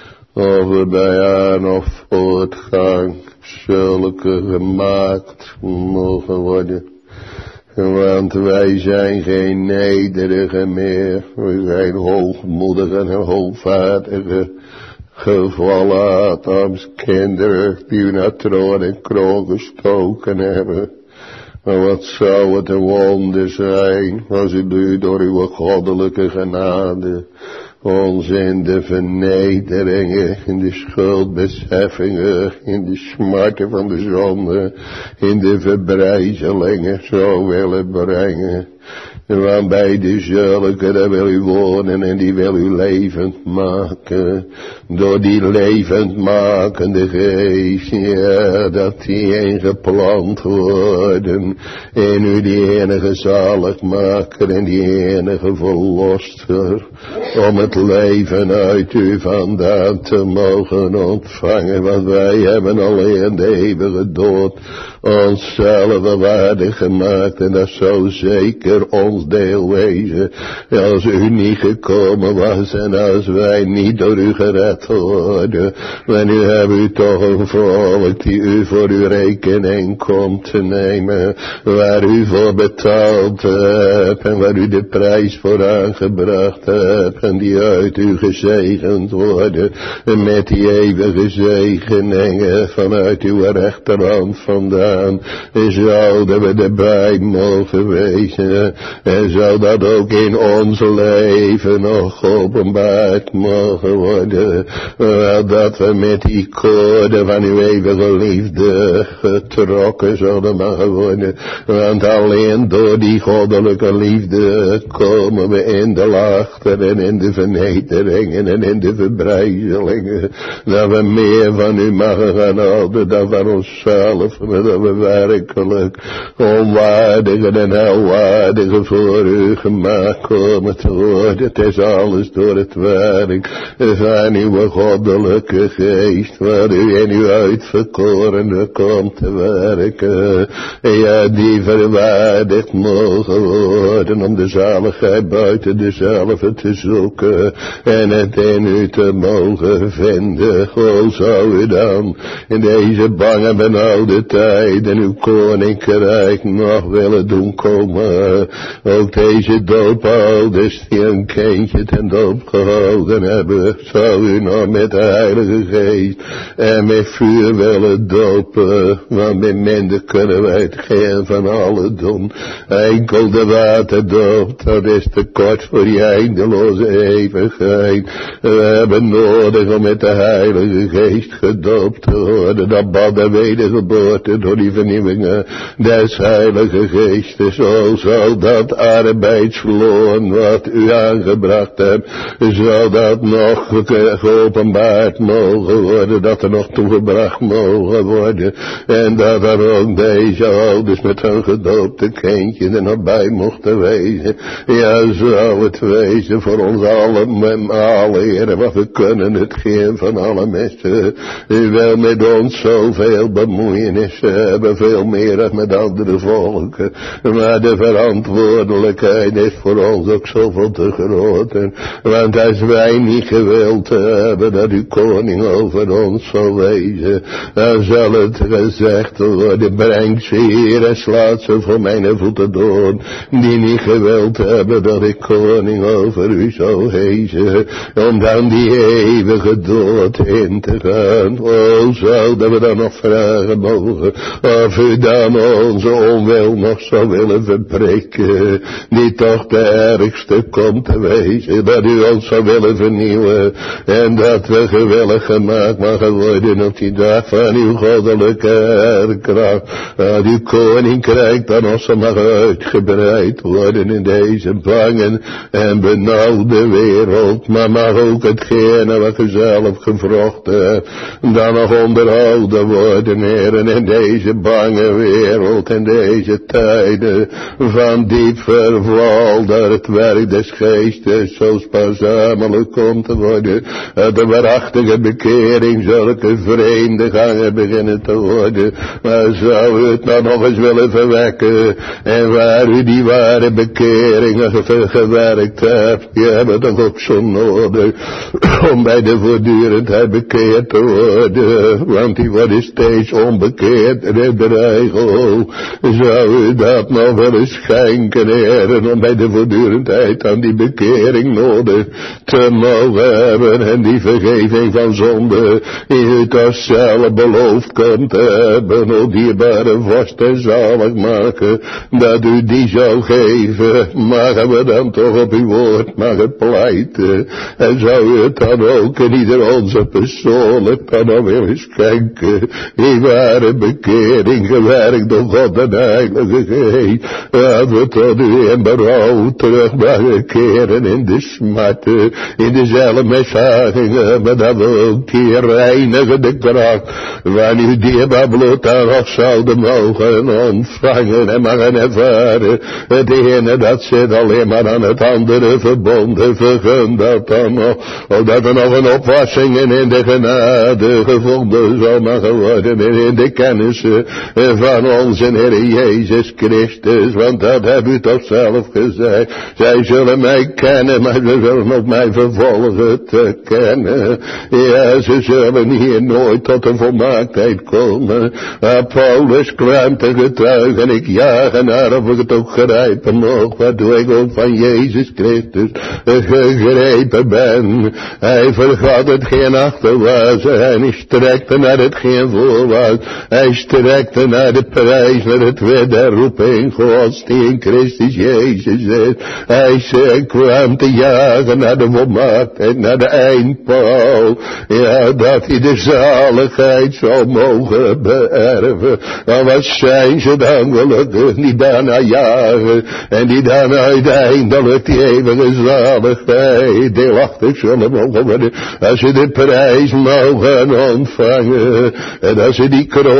of we bij aan of voortgang zulke gemaakt mogen worden. Want wij zijn geen nederige meer, we zijn hoogmoedige en hoogvaardige, gevallen Adams kinderen die u naar troon en kroon gestoken hebben. Maar wat zou het een wonder zijn als u door uw goddelijke genade ons in de vernederingen, in de schuldbeseffingen, in de smarten van de zonde, in de verbrijzelingen zou willen brengen. Want bij de zulke, daar wil u wonen en die wil u levend maken. Door die levendmakende geest, ja, dat die ingeplant worden. In u die enige zaligmaker en die enige verlosser. Om het leven uit u vandaan te mogen ontvangen. Want wij hebben alleen de eeuwige dood onszelf waardig gemaakt. En dat zou zeker ons deel wezen. Als u niet gekomen was en als wij niet door u gered worden. Maar nu hebben u toch een volk die u voor uw rekening komt te nemen. Waar u voor betaald hebt en waar u de prijs voor aangebracht hebt. En die uit u gezegend worden met die eeuwige zegeningen vanuit uw rechterhand vandaan. Zouden we erbij mogen wezen. En zou dat ook in ons leven nog openbaard mogen worden. Dat we met die koorden van uw eeuwige liefde getrokken zouden mogen worden. Want alleen door die goddelijke liefde komen we in de laagte en in de vernederingen en in de verbrijzelingen. Dat we meer van u mogen gaan houden dan van onszelf. Met dat we werkelijk onwaardigen en helwaardigen voor u gemaakt komen te worden. Het is alles door het werk van uw goddelijke geest, waar u in uw uitverkorene komt te werken. Ja, die verwaardigd mogen worden om de zaligheid buiten dezelfde te zoeken en het in u te mogen vinden. O, zou u dan in deze bange benauwde tijden uw koninkrijk nog willen doen komen. Ook deze doopouders die een kindje ten doop gehouden hebben, zou u nog met de Heilige Geest en met vuur willen dopen. Want met minder kunnen wij het geen van allen doen. Enkel de waterdoop, dat is te kort voor die eindeloze eeuwigheid. We hebben nodig om met de Heilige Geest gedoopt te worden. Dat bad de wedergeboorte door die vernieuwingen des Heilige Geestes. Zo zal dat arbeidsloon wat u aangebracht hebt, zal dat nog geopenbaard mogen worden, dat er nog toegebracht mogen worden. En dat er ook deze ouders met hun gedoopte kindje er nog bij mochten wezen. Ja, zou het wezen voor ons allen, met alle heren, want we kunnen het geen van alle mensen. U wil met ons zoveel bemoeienis hebben, veel meer dan met andere volken. Maar de verantwoordelijkheid is voor ons ook zoveel te groot. Want als wij niet gewild hebben dat uw koning over ons zal wezen, dan zal het gezegd worden, breng ze hier en slaat ze voor mijn voeten door, die niet gewild hebben dat ik koning over u zou wezen, om dan die eeuwige dood in te gaan. O, zouden we dan nog vragen mogen, of u dan onze onwil nog zou willen verbreken, die toch de ergste komt te wezen, dat u ons zou willen vernieuwen, en dat we gewillig gemaakt mogen worden op die dag van uw goddelijke herkracht, dat uw koninkrijk dan ons mag uitgebreid worden in deze bange en benauwde wereld, maar mag ook hetgene wat u zelf gevrochten hebt, dan nog onderhouden worden, heren, in deze bange wereld, in deze tijden van diep verval, dat het werk des geestes zo spaarzamelijk komt te worden, dat de waarachtige bekering zulke vreemde gangen beginnen te worden. Maar zou u het nou nog eens willen verwekken, en waar u die ware bekeringen gewerkt hebt, je hebt het toch ook zo nodig om bij de voortdurendheid bekeerd te worden, want die worden steeds onbekeerd in de regel. Zou u dat nog willen schenken, heren, om bij de voortdurendheid aan die bekering nodig te mogen hebben, en die vergeving van zonde die u toch zelf beloofd komt te hebben, o dierbare vorst en zalig maken, dat u die zou geven. Mogen we dan toch op uw woord mogen pleiten, en zou u het dan ook in ieder onze persoonlijk dan nog willen schenken, die ware bekering gewerkt door God en Heilige Geest, dat we tot u in berouw terug mogen keren in de smarten, in dezelfde misdagingen, maar dat we ook die reinigende kracht van uw dierbaar bloed dan nog zouden mogen ontvangen en mogen ervaren. Het ene dat zit alleen maar aan het andere verbonden, vergun dat dan nog, omdat er nog een opwassing in de genade gevonden zal mogen worden in de kennis van onze Heer Jezus Christus, want dat hebt u toch zelf gezegd. Zij zullen mij kennen, maar ze zullen ook mij vervolgen te kennen. Ja, ze zullen hier nooit tot een volmaaktheid komen. Maar Paulus kwam te getuigen, ik jaag naar of ik het ook grijpen mocht, waardoor ik ook van Jezus Christus gegrepen ben. Hij vergat hetgeen achter was, en hij strekte naar hetgeen voor was. Hij strekte naar de prijs, naar het weer der roeping Gods die in Christus Jezus is. Hij zei, kwam te jagen naar de volmaaktheid, naar de eindpaal. Ja, dat hij de zaligheid zou mogen beërven. Maar wat zijn ze dan gelukkig, die daarna jagen, en die dan uiteindelijk die eeuwige zaligheid deelachtig zullen mogen worden, als ze de prijs mogen ontvangen, en als ze die kroon dan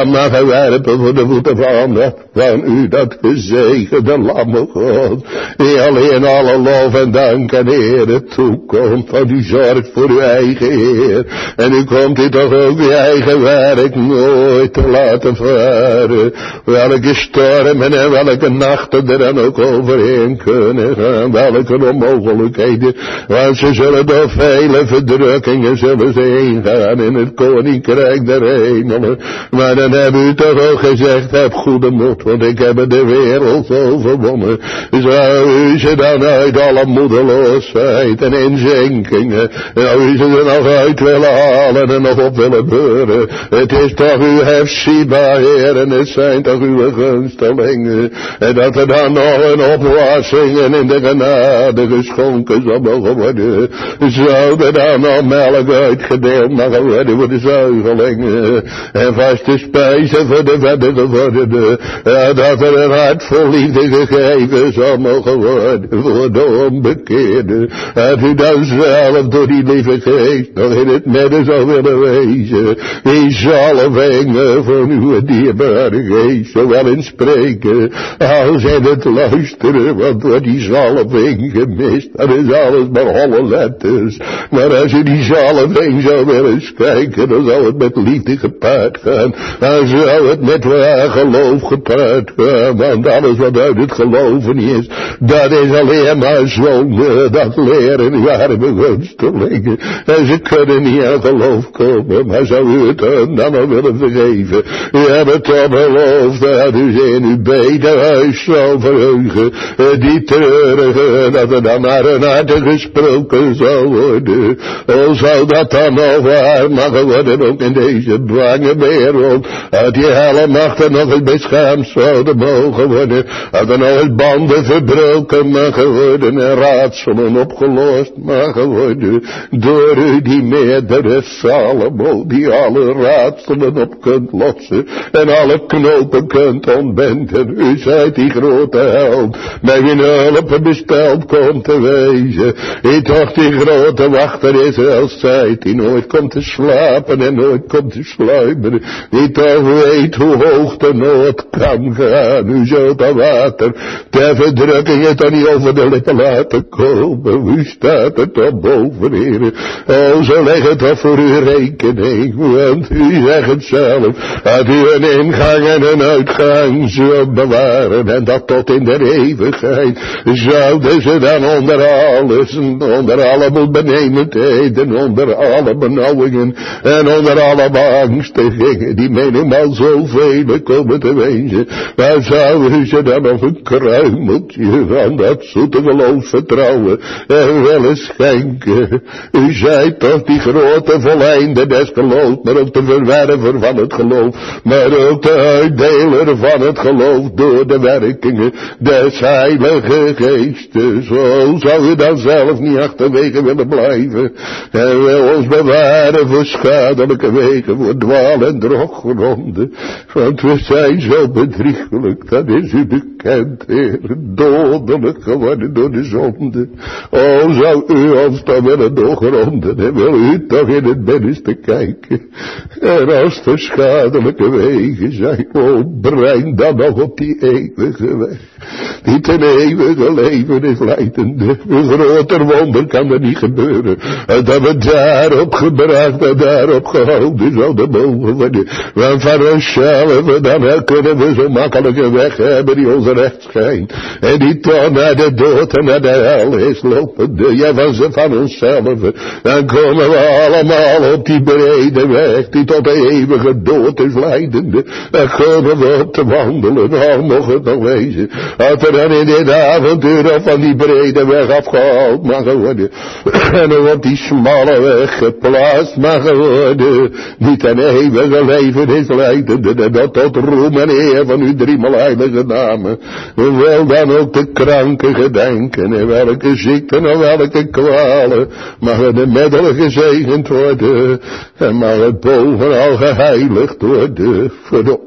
dan mag werpen voor de voeten van, dat, van u, dat gezegende lam, God. Die alleen alle lof en dank en ere toekomt, want u zorgt voor uw eigen Heer. En u komt u toch ook uw eigen werk nooit te laten varen. Welke stormen en welke nachten er dan ook overheen kunnen gaan, welke onmogelijkheden, want ze zullen door vele verdrukkingen zullen ze heen gaan in het koninkrijk der hemelen. Maar dan hebben u toch ook gezegd, heb goede moed, want ik heb de wereld overwonnen. Zou u ze dan uit alle moedeloosheid en inzinkingen, zou u ze er nog uit willen halen en nog op willen beuren. Het is toch uw hefzienbaar, Heer, en het zijn toch uw gunstelingen. En dat er dan nog een opwassing en in de genade geschonken zal mogen worden. Zou er dan nog melk uitgedeeld mogen worden voor de zuigelingen. En vaste spijzen voor de verder gevorderden. Ja, dat er een hart vol liefde gegeven zal mogen worden voor de onbekeerde. Dat u dan zelf door die lieve geest nog in het midden zou willen wezen. Die zalvingen van uw dierbare geest, zowel in spreken als in het luisteren, want wordt die zalving gemist, dat is alles maar holle letters. Maar als u die zalving zou willen eens kijken, dan zou het met liefde gepaard gaan, dan zou het met waar geloof gepaard gaan, want alles wat uit het geloven is, dat is alleen maar zonde, dat leren uw arme gunstelingen. En ze kunnen niet aan geloof komen, maar zou u het hun dan nog willen vergeven? U hebt het toch beloofd dat u ze in uw bedehuis zal verheugen, die treurige, dat er dan naar hun harten gesproken zal worden. O, zou dat dan nog waar mag worden, ook in deze bange wereld, dat die helle machten nog eens beschaamd zouden mogen worden, dat er nog eens banden verbroken mogen worden en raadselen opgelost mogen worden, door u die meerdere Salomo, die alle raadselen op kunt lossen en alle knopen kunt ontbinden. U zijt die grote held, bij wie hulp besteld komt te wezen. Die toch die grote wachter Israëls zijt, die nooit komt te slapen en nooit komt te sluimeren. Die toch weet hoe hoog de nood kan gaan. U zult dat water ter verdrukking het dan niet over de lippen laten komen. U staat er toch boven, heren. O, zo leg het toch voor uw rekening, want u zegt het zelf, dat u een ingang en een uitgang zult bewaren, en dat tot in de eeuwigheid. Zouden ze dan onder alles, onder alle moedbenemendheden, onder alle benauwingen en onder alle beangstigingen, die menigmaal zoveel komen te wezen, waar zou u ze dan nog een kruimeltje van dat zoete geloof vertrouwen en willen schenken? U zijt toch die grote volleinde des geloofs, maar ook de verwerver van het geloof, maar ook de uitdeler van het geloof door de werkingen des Heilige Geestes. Zo zou u dan zelf niet achterwege willen blijven en wil ons bewaren voor schadelijke wegen, voor dwaal en droggronden, want we zijn zo bedriegelijk, dat is u bekend, Heer, dodelijk geworden door de zonde. O, zou u ons dan willen doorgronden en wil u toch in het binnenste kijken, en als er schadelijke wegen zijn, o, breng dan nog op die eeuwige weg, die ten eeuwige leven is leidende. Een groter wonder kan er niet gebeuren, en dat we daarop gebracht en daarop gehouden zouden mogen worden, want van onszelf dan kunnen we zo makkelijk een weg hebben die ons recht schijnt, en die toch naar de dood en naar de hel is lopende. Ja, van ze van onszelf, dan komen we allemaal op die brede weg, die tot de eeuwige dood is leidende. Dan komen we op te wandelen, nou mocht het nog wezen, dat er dan in dit avontuur van die brede weg afgehaald mag worden, en dan op die smalle weg geplaatst mag worden, die ten eeuwige leven is leidende, en dat tot roem en eer van uw driemaal heilige namen. Wil dan ook de kranken gedenken, en welke ziekten en welke kwalen, mag de middelen gezegend worden, en mag het bovenal geheiligd worden, voor de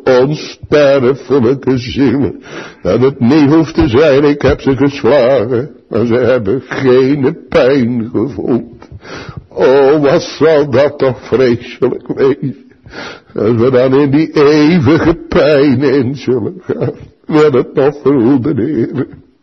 onsterfelijke zielen, dat het niet hoeft te zijn, ik heb ze geslagen, maar ze hebben geen pijn gevoeld. O, wat zal dat toch vreselijk wezen, Als we dan in die eeuwige pijn in zullen gaan, wil het nog verhoeden, Heer.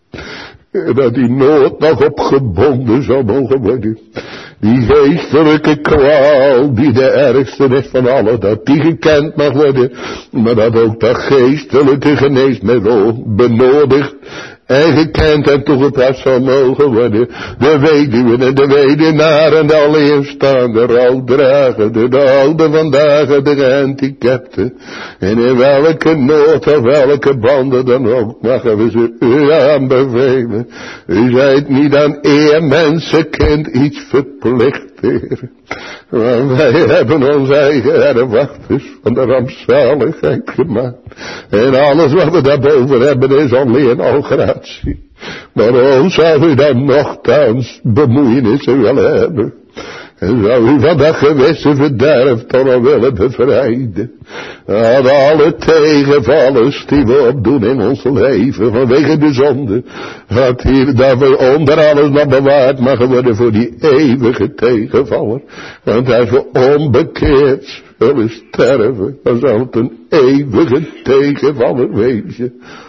En dat die nood nog opgebonden zal mogen worden. Die geestelijke kwaal, die de ergste is van alle, dat die gekend mag worden. Maar dat ook dat geestelijke geneesmiddel benodigd en gekend en toegepast zal mogen worden. De weduwen en de weduwnaar en de alleenstaande rouwdrager, de oude vandaag, de gehandicapten. En in welke nood of welke banden dan ook, mogen we ze u aanbevelen. U zijt niet aan één mensenkind iets verplicht, Heer. Want wij hebben onze eigen erfwachters van de rampzaligheid gemaakt. En alles wat we daarboven hebben is alleen al gratie. Maar hoe zou u dan nogthans bemoeienissen willen hebben? En zou u van dat gewisse verderf dan al willen bevrijden? Aan alle tegenvallers die we opdoen in ons leven vanwege de zonde. Dat hier dat we onder alles nog bewaard mogen worden voor die eeuwige tegenvaller. Want als we onbekeerd zullen sterven, dan zal het een eeuwige tegenvaller wezen.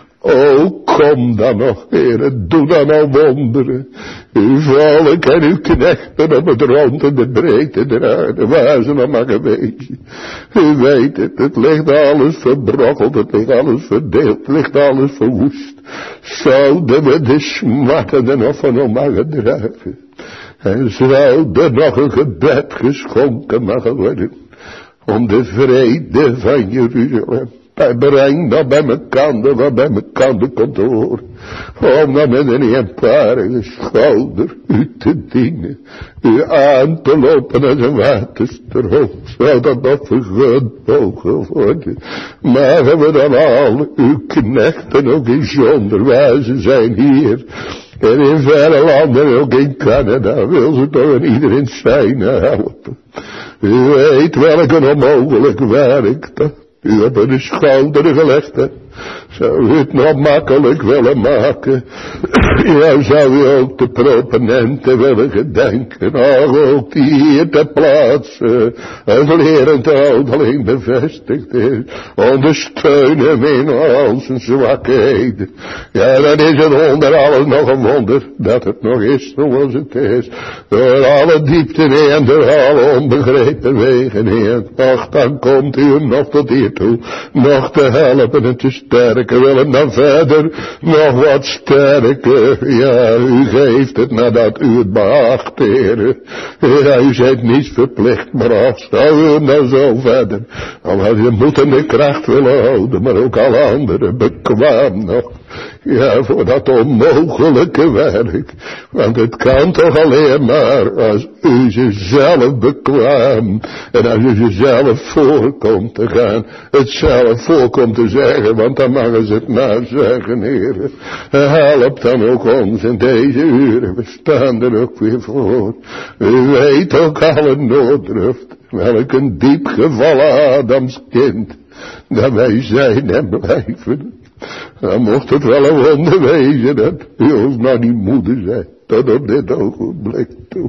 O, kom dan nog, Heer, doe dan al wonderen. Uw volk en uw knechten op het rond en de breedte der aarde, waar ze nog maar wezen. U weet het, het ligt alles verbrokkeld, het ligt alles verdeeld, het ligt alles verwoest. Zouden we de smarten er nog van om mogen dragen. En zou er nog een gebed geschonken mogen worden om de vrede van Jeruzalem. Hij brengt dat bij mijn kanten, wat bij mijn kanten komt te horen. Om dan met een eenparige schouder u te dienen. U aan te lopen als een waterstroom. Zou dat nog vergund mogen worden. Mogen we dan al uw knechten ook in zonder waar ze zijn hier. En in verre landen, ook in Canada, wil ze toch aan iedereen zijn helpen. U weet welke onmogelijk werk dat u op de schouder gelegd hebt. Zou u het nog makkelijk willen maken? Ja, zou u ook de proponenten willen gedenken? Och, ook die hier ter plaatse als lerend ouderling bevestigd is. Ondersteun hem in al zijn zwakheden. Ja, dan is het onder alles nog een wonder dat het nog is zoals het is. Door alle diepten en door alle onbegrepen wegen heen. Och, dan komt u hem nog tot hier toe. Nog te helpen en te sterken. We willen dan verder nog wat sterker. Ja, u geeft het nadat u het behaagt, Heer. Ja, u zijt niet verplicht, maar als zou u hem dan zo verder. Al had je moed en de kracht willen houden, maar ook alle anderen bekwaam nog. Ja, voor dat onmogelijke werk. Want het kan toch alleen maar als u zichzelf bekwaam. En als u zichzelf voorkomt te gaan. Het zelf voorkomt te zeggen, want dan mogen ze het maar zeggen, Heer. Help dan ook ons in deze uren. We staan er ook weer voor. U weet ook alle nooddruft. Welk een diep gevallen Adams kind. Dat wij zijn en blijven. Dan mocht het wel een wonder wezen dat u ons nou die moeder zei, tot op dit ogenblik toe.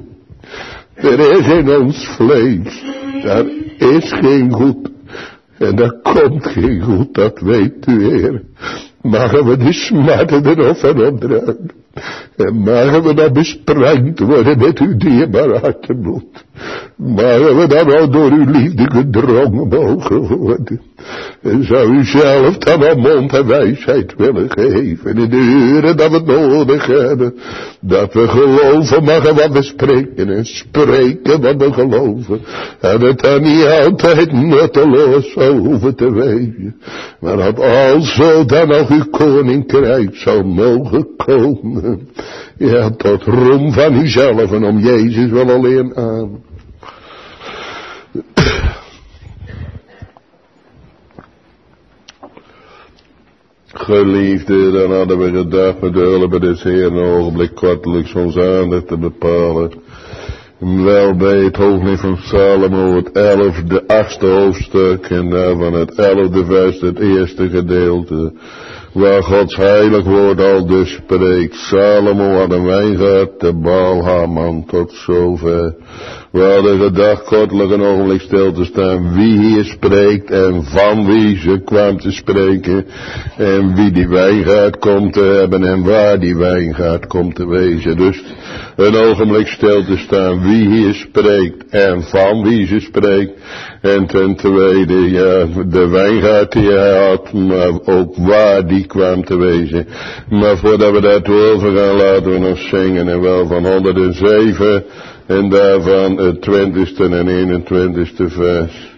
Er is in ons vlees, daar is geen goed, en daar komt geen goed, dat weet u, Heer. Mogen we die smarten er nog van opdragen. En mogen we dan besprengd worden met uw dierbare hartebloed. Mogen we dan al door uw liefde gedrongen mogen worden. En zou u zelf dan al mond en wijsheid willen geven in de uren dat we het nodig hebben. Dat we geloven mogen wat we spreken en spreken wat we geloven. En het dan niet altijd nutteloos zou hoeven te wezen. Maar dat alzo dan nog uw koninkrijk zou mogen komen. Ja, tot roem van uzelf en om Jezus wel alleen aan. Geliefde, dan hadden we gedacht met de hulp des Heeren een ogenblik kortelijk ons aandacht te bepalen. Wel bij het hoofdstuk van Salomo, het elfde, achtste hoofdstuk en daarvan het elfde vers, het eerste gedeelte. waar Gods heilig woord al dus spreekt. Salomo had een wijngaard, de Baal Haman, tot zover. We hadden gedacht kortelijk een ogenblik stil te staan wie hier spreekt en van wie ze kwam te spreken. En wie die wijngaard komt te hebben en waar die wijngaard komt te wezen. Dus een ogenblik stil te staan wie hier spreekt en van wie ze spreekt. En ten tweede, ja, de wijngaard die hij had, maar ook waar die kwam te wezen. Maar voordat we daartoe overgaan, laten we nog zingen en wel van honderdzeven en daarvan het twintigste en eenentwintigste vers.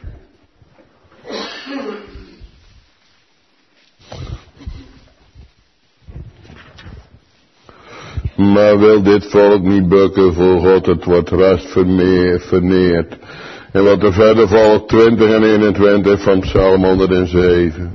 Maar wil dit volk niet bukken voor God, het wordt rast verneerd. En wat er verder volgt, twintig en eenentwintig van Psalm honderdzeven.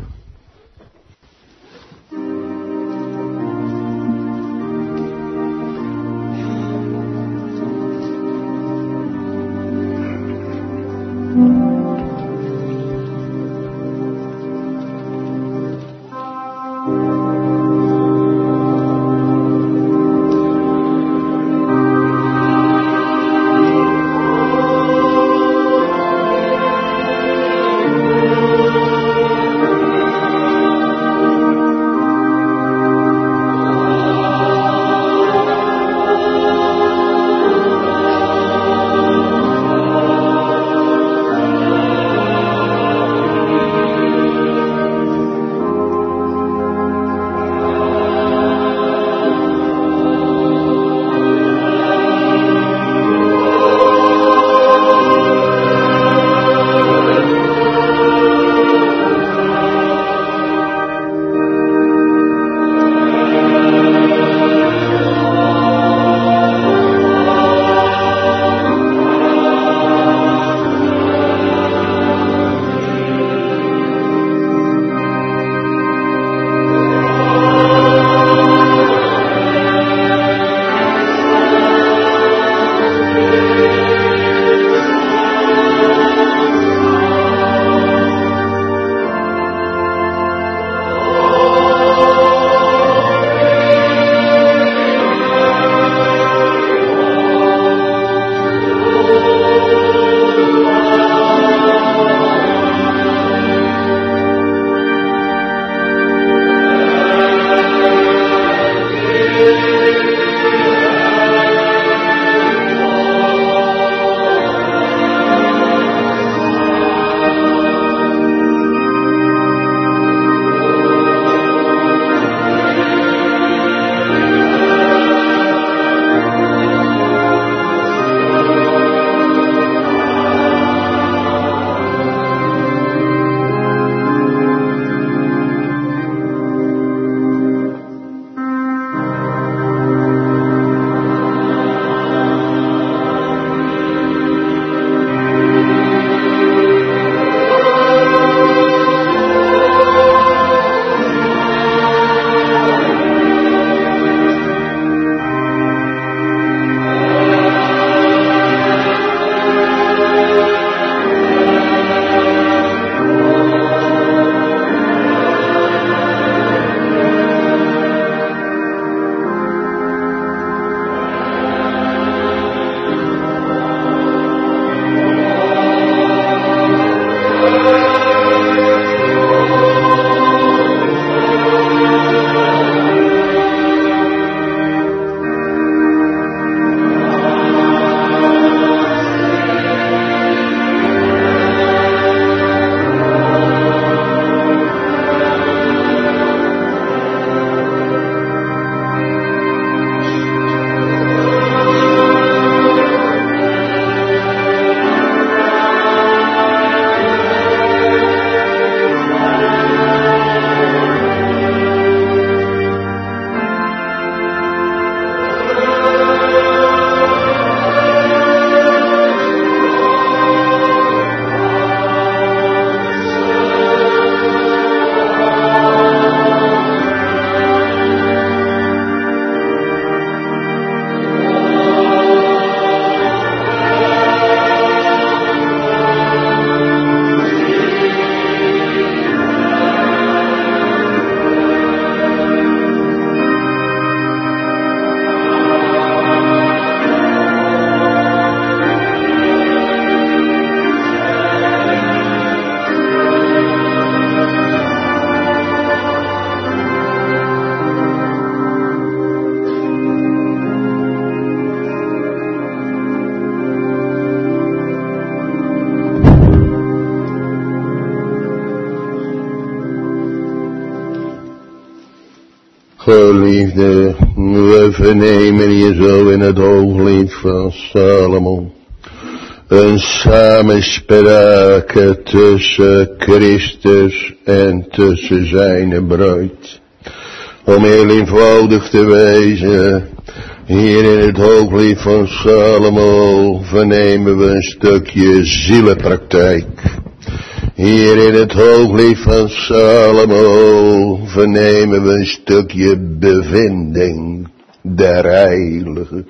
Geliefde, we vernemen hier zo in het hooglied van Salomo een samenspraak tussen Christus en tussen zijn bruid. Om heel eenvoudig te wezen, hier in het hooglied van Salomo vernemen we een stukje zielenpraktijk. Hier in het hooglied van Salomo vernemen we een stukje bevinding der heiligen,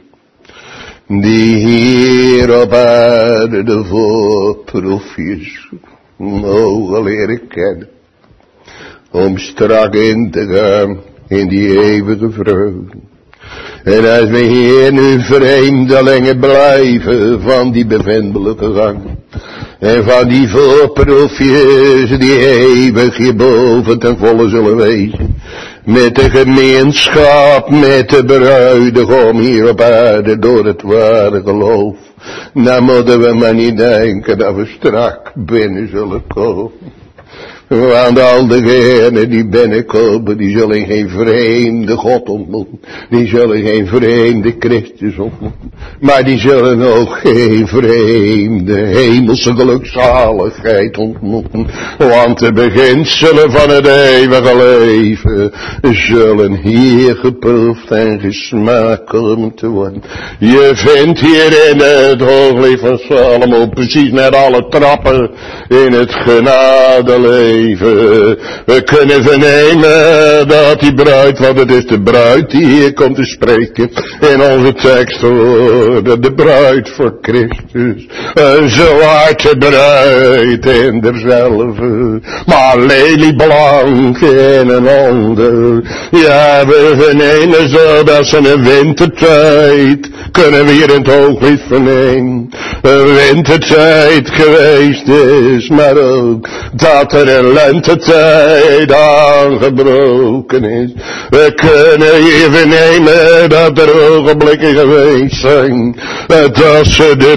die hier op aarde de voorproefjes mogen leren kennen, om strak in te gaan in die eeuwige vreugde. En als we hier nu vreemdelingen blijven van die bevindelijke gang, en van die voorproefjes die eeuwig hierboven ten volle zullen wezen, met de gemeenschap, met de bruidegom hier op aarde door het ware geloof, dan moeten we maar niet denken dat we strak binnen zullen komen. Want al degenen die binnenkomen, die zullen geen vreemde God ontmoeten. Die zullen geen vreemde Christus ontmoeten. Maar die zullen ook geen vreemde hemelse gelukzaligheid ontmoeten. Want de beginselen van het eeuwige leven zullen hier geproefd en gesmaakt komen te worden. Je vindt hier in het hooglied van Salomo precies net alle trappen in het genadeleven. We kunnen vernemen dat die bruid, want het is de bruid die hier komt te spreken in onze tekst, hoor, de bruid voor Christus, een zwarte bruid in derzelve, maar lelieblank in een ander. Ja, we vernemen zo dat ze een wintertijd, kunnen we hier in het hooglied vernemen, een wintertijd geweest is, maar ook dat er een lentetijd aangebroken is. We kunnen hier vernemen dat er ogenblikken geweest zijn dat ze de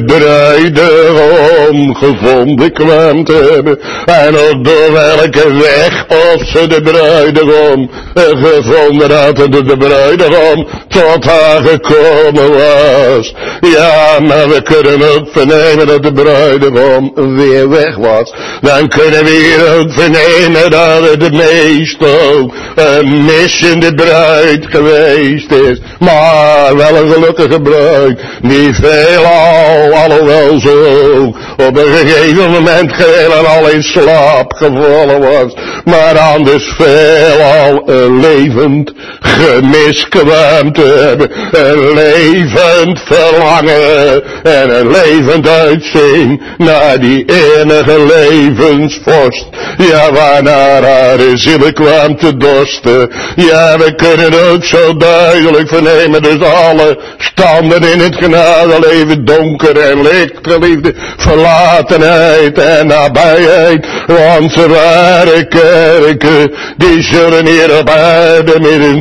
bruidegom gevonden kwamen te hebben, en ook door welke weg of ze de bruidegom gevonden hadden, dat de bruidegom tot haar gekomen was. Ja, maar we kunnen ook vernemen dat de bruidegom weer weg was. Dan kunnen we hier ook vernemen dat het meestal een missende bruid geweest is, maar wel een gelukkige bruid, die veelal, alhoewel zo op een gegeven moment geheel en al in slaap gevallen was, maar anders veelal een levend gemis kwam te hebben, een levend verlangen en een levend uitzien naar die enige levensvorst. Ja, waarnaar haar zielen kwam te dorsten. Ja, we kunnen ook zo duidelijk vernemen, dus alle standen in het genadeleven, donker en licht, geliefde, verlatenheid en nabijheid. Want ze ware kerken, die zullen hier op aarde met een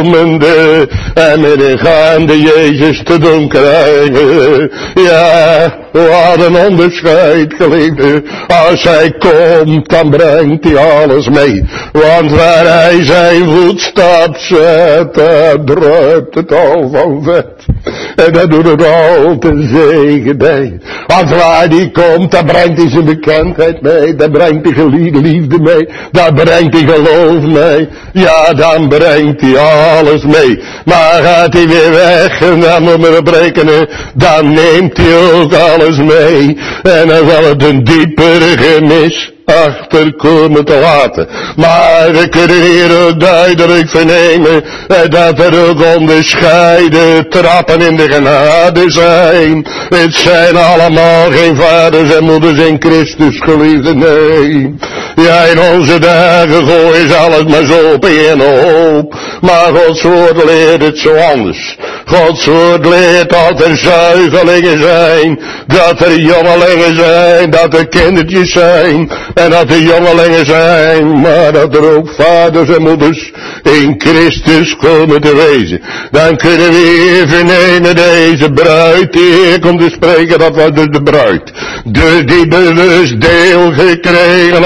komende en met een gaande Jezus te doen krijgen. Ja, wat een onderscheid, geliefde. Als hij komt, dan brengt hij alles mee. Want waar hij zijn voetstap zet, daar druipt het al van vet. En dat doet het al te zegen bij. Want waar die komt, dan brengt hij zijn bekendheid mee. Dan brengt hij liefde mee. Dan brengt hij geloof mee. Ja, dan brengt hij alles mee. Maar gaat hij weer weg, en dan moet men op rekenen, dan neemt hij ook alles mee. En dan zal het een diepere gemis achterkomen te laten. Maar we kunnen hier ook duidelijk vernemen dat er ook onderscheiden trappen in de genade zijn. Het zijn allemaal geen vaders en moeders in Christus, geliefde, nee. Ja, in onze dagen gooien ze alles maar zo op één hoop. Maar Gods woord leert het zo anders. Gods woord leert dat er zuigelingen zijn, dat er jongelingen zijn, dat er kindertjes zijn, en dat er jongelingen zijn, maar dat er ook vaders en moeders in Christus komen te wezen. Dan kunnen we hier vernemen, deze bruid die hier komt te spreken, dat was dus de bruid. Dus die bewust deel gekregen had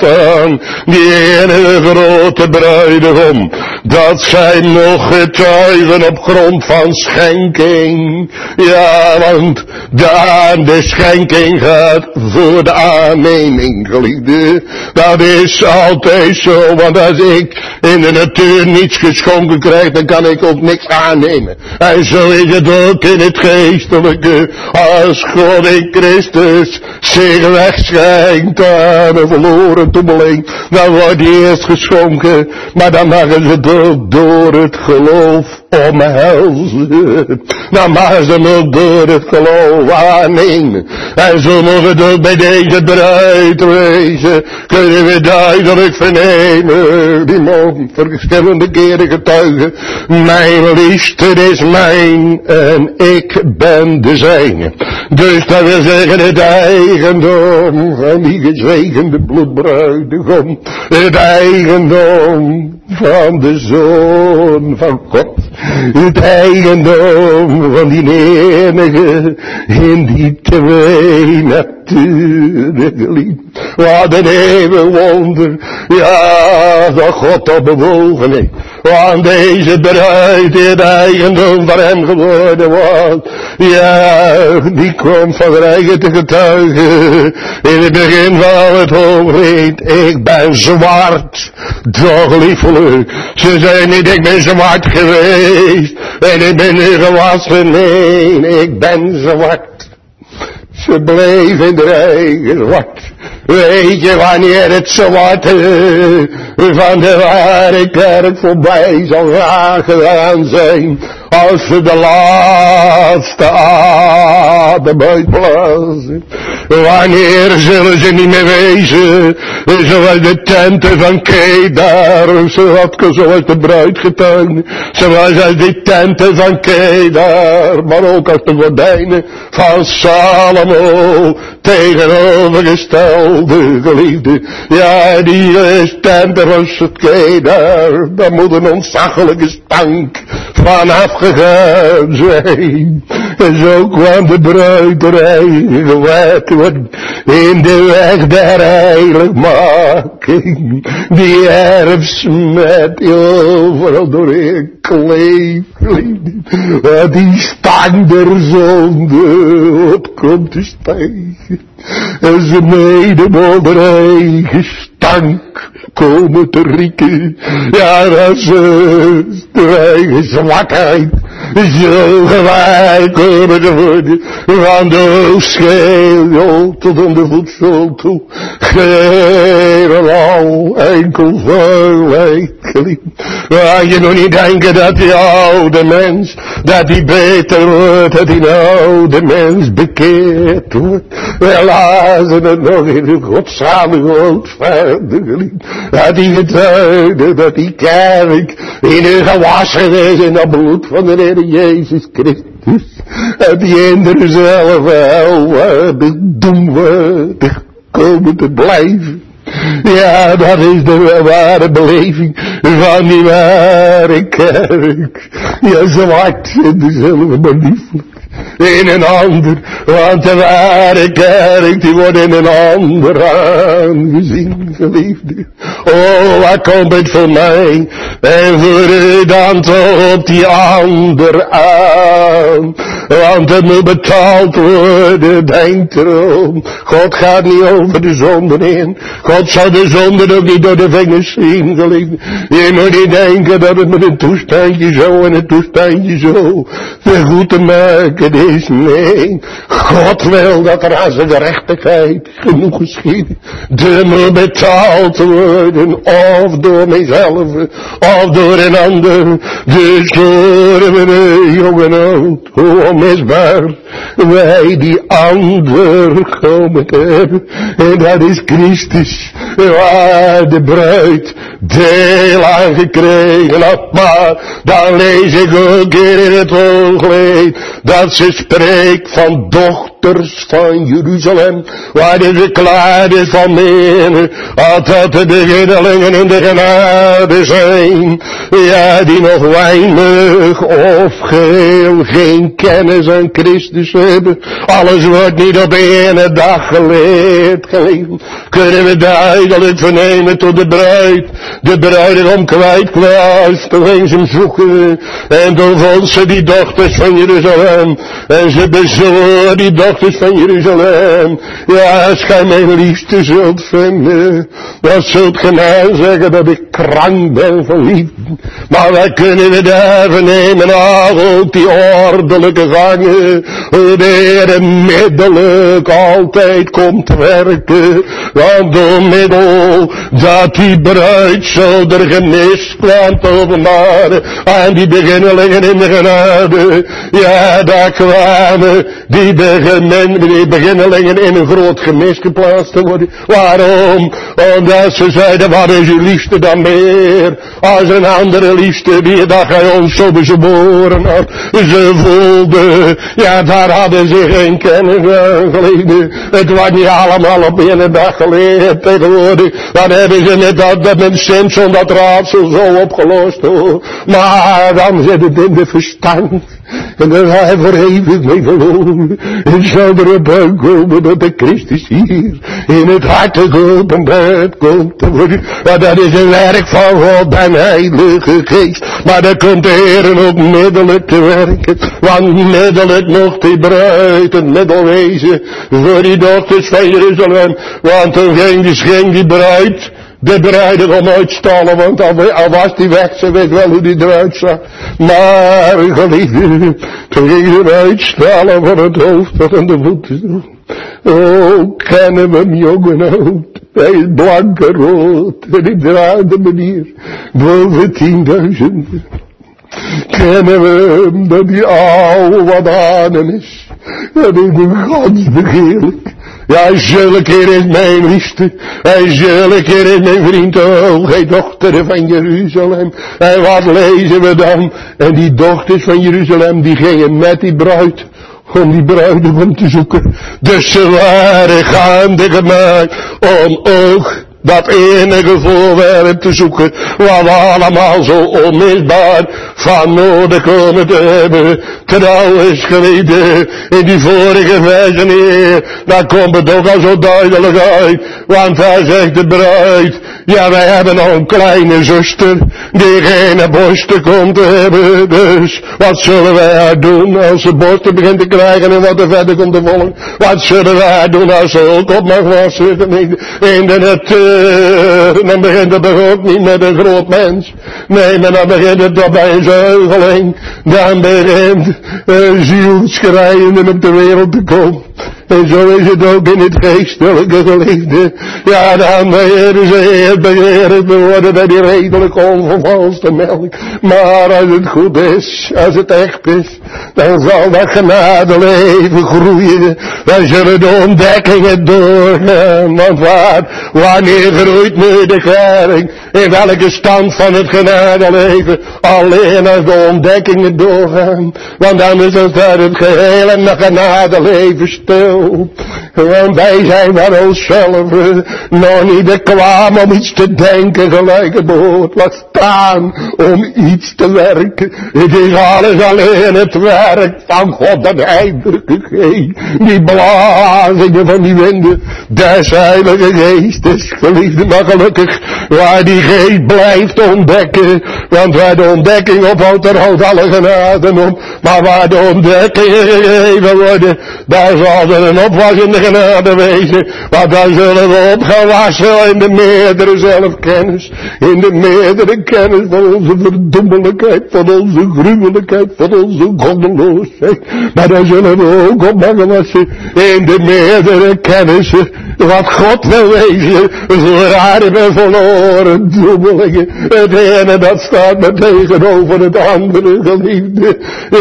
van die ene grote bruidegom, dat zij nog getuigen op grond van schenking. Ja, want daar de schenking gaat voor de aanneming, geliefde. Dat is altijd zo, want als ik in de natuur niets geschonken krijg, dan kan ik ook niks aannemen. En zo is het ook in het geestelijke. Als God in Christus zich wegschenkt aan een verloren toebeling, dan wordt die eerst geschonken, maar dan maken ze het ook door het geloof omhelzen. Dan maken ze hem ook door het geloof aannemen. En zo moet het ook bij deze bruid wezen. Kunnen we duidelijk vernemen. Die mogen verschillende keren getuigen. Mijn liefste is mijn en ik ben de zijne. Dus dat wil zeggen het eigendom van die gezegende bloedbruidegom. Het eigendom van de Zoon van God. Het eigendom van die enige in die twee naturen geliefd. Wat een eeuwig wonder. Ja, dat God op bewogen heeft. Want deze bruid die het eigendom van hem geworden was. Ja, die komt van rijken te getuigen. In het begin van het hoogleed. Ik ben zwart. Toch liefelijk. Ze zei niet ik ben zwart geweest. En ik ben nu gewassen. Nee, ik ben zwart. Ze bleef in de eigen zwart. Weet je wanneer het zwart van de ware kerk voorbij zal gegaan zijn? Als ze de laatste adem uitblazen. Wanneer zullen ze niet meer wezen? Zoals de tenten van Kedar. Zoals de bruid getuigde. Zoals als die tenten van Kedar. Maar ook als de gordijnen van Salomo. Tegenovergestelde geliefde. Ja, die tenten van Kedar. Daar moet een ontzaglijke stank vanaf gegaan zijn. En zo kwam de bruid er eigen gewijd worden in de weg der heiligmaking. Die erfsmet die overal doorheen kleeft. Die stank der zonde op komt te stijgen. En ze mede onder eigen stank komen te rieken. Ja, dat is de eigen zwakheid. Zo gewaar komen te worden. Van de hoofdschedel tot aan de voetzool toe. Geheel al enkel vuilheid geliefd. Waar je nog niet denken dat die oude mens, dat die beter wordt, dat die oude mens bekeerd wordt. We lazen het nog in de godzalige oudvader geliefd. Dat die getuigde, dat die kerk in de gewassen is in het bloed van de Heer Jezus Christus. Dat die in zelf welwaardig, doenwaardig komen te blijven. Ja, dat is de ware beleving van die ware kerk. Ja, zwart in dezelfde maar lieflijk. In een ander, want de ware kerk die wordt in een ander aangezien, geliefde. Oh, wat komt het voor mij en voor u dan toch op die ander aan. Want het moet betaald worden, denk erom. God gaat niet over de zonden heen. God zal de zonden ook niet door de vingers zien, geliefde. Je moet niet denken dat het met een toestandje zo en een toestandje zo te goed te maken is. Nee, God wil dat er aan zijn gerechtigheid genoeg geschiet. Er moet betaald worden, of door mijzelf, of door een ander. Dus horen we de jongen oud, hoe onmisbaar wij die ander komen te hebben. En dat is Christus, waar de bruid deel aan gekregen had. Maar dan lees ik ook in het Hooglied dat ze spreekt van dochter dochters van Jeruzalem, waar de klaar is van meer, als dat de beginnelingen in de genade zijn, ja, die nog weinig of geheel geen kennis aan Christus hebben. Alles wordt niet op één dag geleerd. Kunnen we duidelijk vernemen tot de bruid, de bruidegom kwijt was, toen ging ze hem zoeken, en toen vond ze die dochters van Jeruzalem, en ze bezwoer die dochters van Jeruzalem, ja, als gij mijn liefste zult vinden, dan zult ge mij zeggen dat ik krank ben van liefde. Maar wij kunnen we daar vernemen, ook die ordelijke gangen, hoe de Heer middelijk altijd komt werken, want door middel dat die bruid zo er gemist kwam te openbaren aan die beginnelingen in de genade, ja, daar kwamen die, begin, die beginnelingen in een groot gemis geplaatst te worden. Waarom? Omdat ze zeiden, wat is uw liefste dan meer als een andere liefste die dat hij ons zo bezworen had. Ze voelden, ja, daar hadden ze geen kennis aan geleden. Het was niet allemaal op één dag geleerd tegenwoordig. Dan hebben ze met dat, dat met Simpson dat raadsel zo opgelost, hoor. Maar dan zit het in de verstand. En dan ga hij voor eeuwig mee verloren. En zal er op uitkomen dat de Christus hier in het hart geopenbaard komt te worden. Maar dat is een werk van God en Heilige Geest. Maar daar komt de Heer ook middelijk te werken. Want middelijk mocht die bruid het middel wezen voor die dochters van Jeruzalem. Want toen ging die, ging die bruid de bruidegom uitstallen, want al, al was die weg, ze weet wel hoe die eruit zag. Maar, geliefde, toen ging ze uitstallen van het hoofd tot aan de voeten. Oh, kennen we hem jong en oud. Hij is blank en rood, en ik draai de manier boven tienduizend. Kennen we hem, dat die oude wat aan is. Dat is een gans begeerlijk. Ja, zulke keer is mijn liefste. Hij zulke keer is mijn vriend. Oh, gij dochter van Jeruzalem. En wat lezen we dan? En die dochters van Jeruzalem, die gingen met die bruid om die bruidegom te zoeken. Dus ze waren gaande gemaakt om ook dat enige voorwerp te zoeken, wat we allemaal zo onmisbaar van nodig komen te hebben. Trouwens, geliefde, in die vorige versen hier, daar komt het ook al zo duidelijk uit. Want daar zegt de bruid, ja, wij hebben nog een kleine zuster, die geen borsten komt te hebben. Dus, wat zullen wij haar doen als ze borsten begint te krijgen en wat er verder komt te volgen? Wat zullen wij haar doen als ze ook op mag wassen in de natuur? Dan begint het toch ook niet met een groot mens. Nee, maar dan begint het toch bij een zuigeling. Dan begint een zielschreiende op de wereld te komen. En zo is het ook in het geestelijke geliefde. Ja, dan beheren ze heer begeren te worden bij die redelijk onvervalste melk. Maar als het goed is, als het echt is, dan zal dat genadeleven groeien. Dan zullen de ontdekkingen doorgaan. Want waar, wanneer groeit nu de kerk? In welke stand van het genadeleven? Alleen als de ontdekkingen doorgaan. Want dan is het uit het geheel en de genadeleven stil. Want wij zijn van onszelf nog niet bekwaam om iets te denken, gelijk het behoort was staan om iets te werken. Het is alles alleen het werk van God en Heilige Geest. Die blazingen van die winden des Heilige Geestes, geliefde, maar gelukkig waar die Geest blijft ontdekken. Want waar de ontdekking ophoudt, daar houdt alle genade op. Maar waar de ontdekkingen gegeven worden, daar zal er een opwas in de genade wezen. Want dan zullen we opgewassen in de meerdere zelfkennis. In de meerdere kennis van onze verdommelijkheid, van onze gruwelijkheid, van onze goddeloosheid. Maar dan zullen we ook opgewassen in de meerdere kennissen. Wat God wil wezen voor aarde verloren doemelingen. Het ene dat staat maar tegenover het andere, geliefde.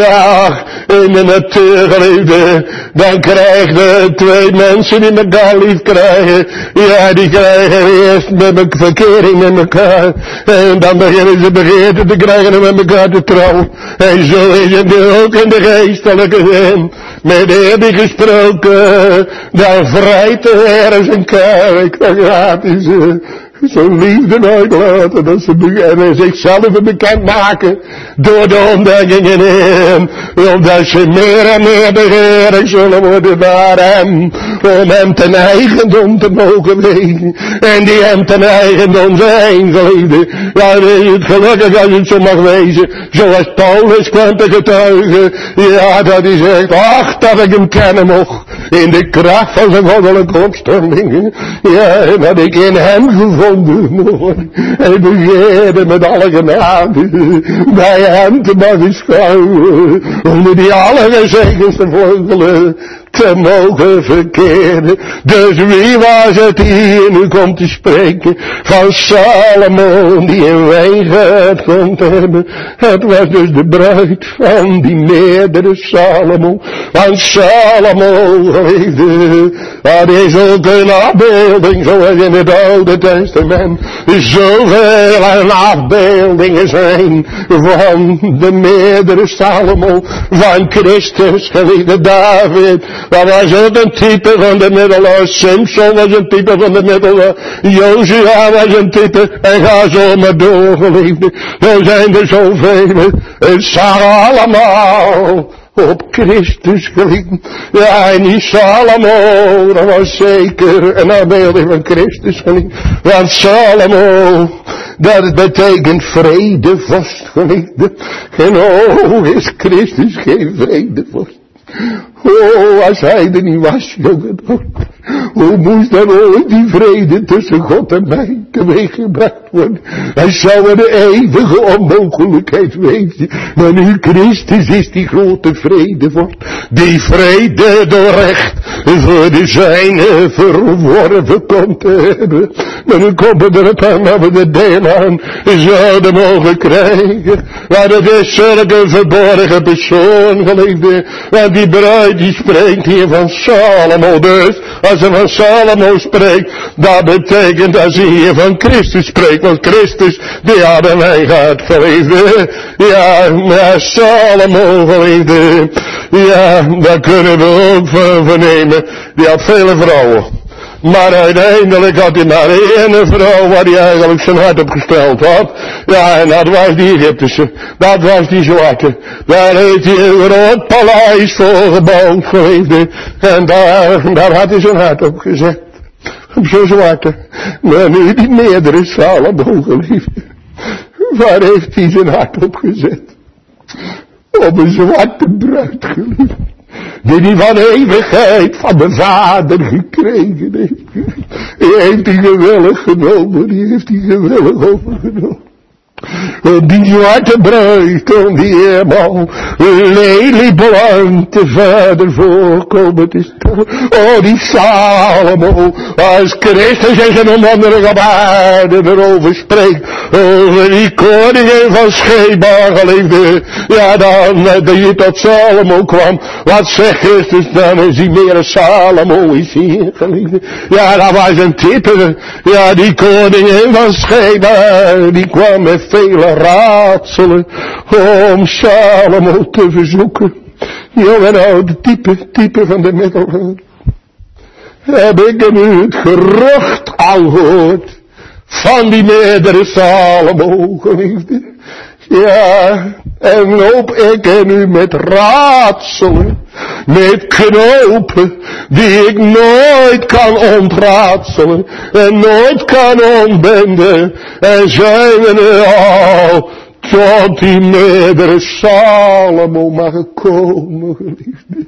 Ja, in de natuur, geliefde, dan krijgen we twee mensen die elkaar lief krijgen. Ja, die krijgen eerst met een verkering met elkaar. En dan beginnen ze begeerte te krijgen om met elkaar te trouwen. En zo is het nu ook in de geestelijke zin. Met de heb ik gesproken, dan vrijt de Heer zijn kerk. Dan gaat hij ze zo'n liefde nooit laten, dat ze beginnen zichzelf bekend maken door de ontdekkingen in, omdat ze meer en meer begeerig zullen worden naar hem, om hem ten eigendom te mogen wegen, en die hem ten eigendom zijn, geliefde. Ja, het gelukkig als het zo mag wezen, zoals Paulus kwam te getuigen, ja, dat hij zegt, ach, dat ik hem kennen mocht, in de kracht van zijn goddelijke opstandingen, ja, en dat ik in hem gevonden en begeerde met alle genade bij hem te mogen schouwen, onder die allergezegendste vleugelen te mogen verkeren. Dus wie was het die hier nu komt te spreken van Salomo die een wijngaard komt hebben? Het was dus de bruid van die meerdere Salomo. Want Salomo leefde, dat is ook een afbeelding zoals in het Oude Testament zoveel afbeeldingen zijn van de meerdere Salomo, van Christus, geliefde David. Dat was ook een type van de middelaar. Simpson was een type van de middelaar. Jozua was een type. En ga zo maar door, geliefde. Er zijn er zoveel. Het zagen allemaal op Christus, geliefde. Ja, en die Salomo, dat was zeker een afbeelding van Christus, geliefde. Want Salomo, dat betekent vredevorst, geliefde. En oh, is Christus geen vredevorst. Oh, als hij er niet was, jongen, hoe moest dan ooit die vrede tussen God en mij teweeggebracht worden? Hij zou een eeuwige onmogelijkheid wezen. Maar nu Christus is die grote vrede voor. Die vrede door recht voor de zijne verworven komt te hebben. Maar nu komt het erop aan dat we de deel aan zouden mogen krijgen. Maar het is zulke verborgen persoon, geliefde. Want die bruid die spreekt hier van Salomo. Dus als hij van Salomo spreekt, dat betekent dat hij hier van Christus spreekt. Want Christus, die hadden wij gehad, geliefde. Ja, maar Salomo, geliefde. Ja, daar kunnen we ook van vernemen. Die had vele vrouwen. Maar uiteindelijk had hij maar één vrouw waar hij eigenlijk zijn hart op gesteld had. Ja, en dat was die Egyptische. Dat was die zwarte. Daar heeft hij een groot paleis voor gebouwd, geliefde. En daar, daar had hij zijn hart op gezet. Op zo'n zwarte. Maar nu die meerdere Salomo, geliefde. Waar heeft hij zijn hart op gezet? Op een zwarte bruid, geliefde. Die die van eeuwigheid van de Vader gekregen heeft. Die heeft hij gewillig genomen. Die heeft hij gewillig overgenomen. Die zwarte bruid, om die helemaal lelieblank te verder voorkomen te stellen. Oh, die Salomo, als Christus en zijn onwonderlijke op aarde erover spreekt, over die koningin van Sheba, geliefde. Ja, dan, dat je tot Salomo kwam, wat zegt Christus dan? Is hij meer een Salomo, is hier, geliefde. Ja, dat was een type. Ja, die koningin van Sheba, die kwam met vele raadselen om Salomo te verzoeken. Jong en oud, type, type van de middeleeuwen. Heb ik nu het gerucht al gehoord van die meerdere Salomo, geliefde. Ja, en loop ik er nu met raadselen, met knopen, die ik nooit kan ontraadselen, en nooit kan ontbinden, en zijn we nu al tot die meerdere Salomo mag komen, geliefde.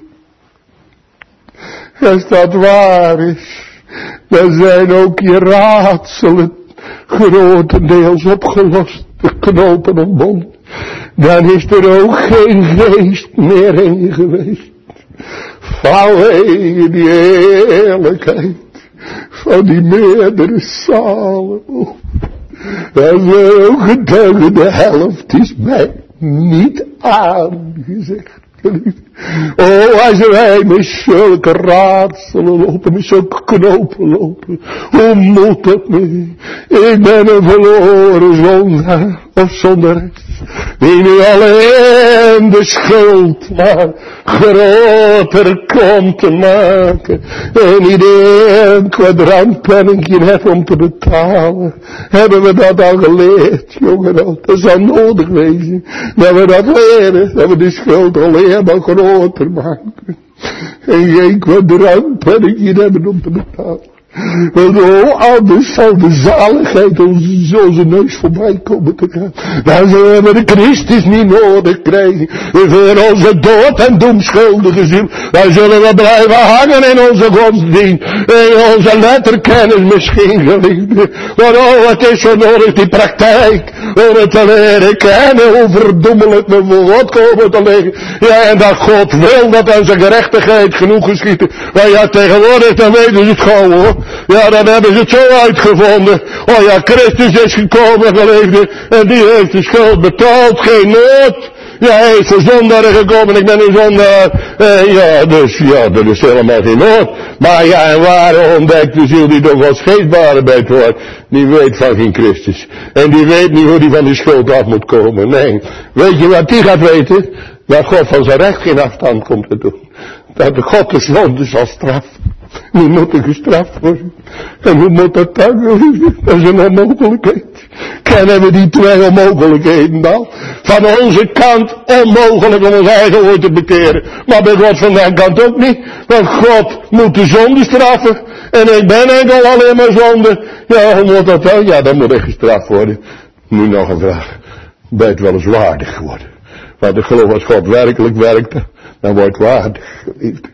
Als dat waar is, dan zijn ook je raadselen grotendeels opgelost, de knopen ontbonden. Dan is er ook geen geest meer in je geweest. Vanwege die eerlijkheid van die meerdere Salomo. En we ook getuigen, de helft is mij niet aangezegd. Oh, als wij met zulke raadselen lopen, met zulke knopen lopen, hoe moet dat mee? Ik ben een verloren zondaar. of zonder, die nu alleen de schuld maar groter komt te maken. En niet één kwadrantpenningje heeft om te betalen. Hebben we dat al geleerd, jongen? Dat zal nodig wezen. Dat we dat leren, dat we de schuld alleen maar groter maken. En geen kwadrantpenningje hebben om te betalen. Want hoe anders zal de zaligheid onze, onze neus voorbij komen te gaan. Dan zullen we de Christus niet nodig krijgen. Voor onze dood en doemschuldige ziel. Dan zullen we blijven hangen in onze godsdienst. In onze letterkennis misschien, geliefde. Maar oh, het is zo nodig die praktijk. Om het te leren kennen. Hoe verdoemelijk we voor God komen te liggen. Ja, en dat God wil dat onze gerechtigheid genoeg geschieten. Maar ja, tegenwoordig dan weten ze het gewoon, hoor. Ja, dan hebben ze het zo uitgevonden. Oh ja, Christus is gekomen, geliefde. En die heeft de schuld betaald. Geen nood. Ja, hij is voor zondaren gekomen. Ik ben een zondaar. Eh, ja, dus ja, er is helemaal geen nood. Maar ja, en waarom ontdekt de ziel die door Gods geestbaarheid wordt? Die weet van geen Christus. En die weet niet hoe die van die schuld af moet komen. Nee. Weet je wat die gaat weten? Dat God van zijn recht geen afstand komt te doen. Dat de God de zonde zal straffen. Die moeten gestraft worden. En hoe moet dat dan? Dat is een onmogelijkheid. Kennen we die twee onmogelijkheden dan? Van onze kant onmogelijk om ons eigen woord te bekeren. Maar bij God van zijn kant ook niet. Want God moet de zonde straffen. En ik ben enkel alleen maar zonde. Ja, hoe moet dat dan? Ja, dan moet ik gestraft worden. Nu nog een vraag. Ben je het wel eens waardig geworden? Want ik geloof als God werkelijk werkt, dan wordt waardig geliefd.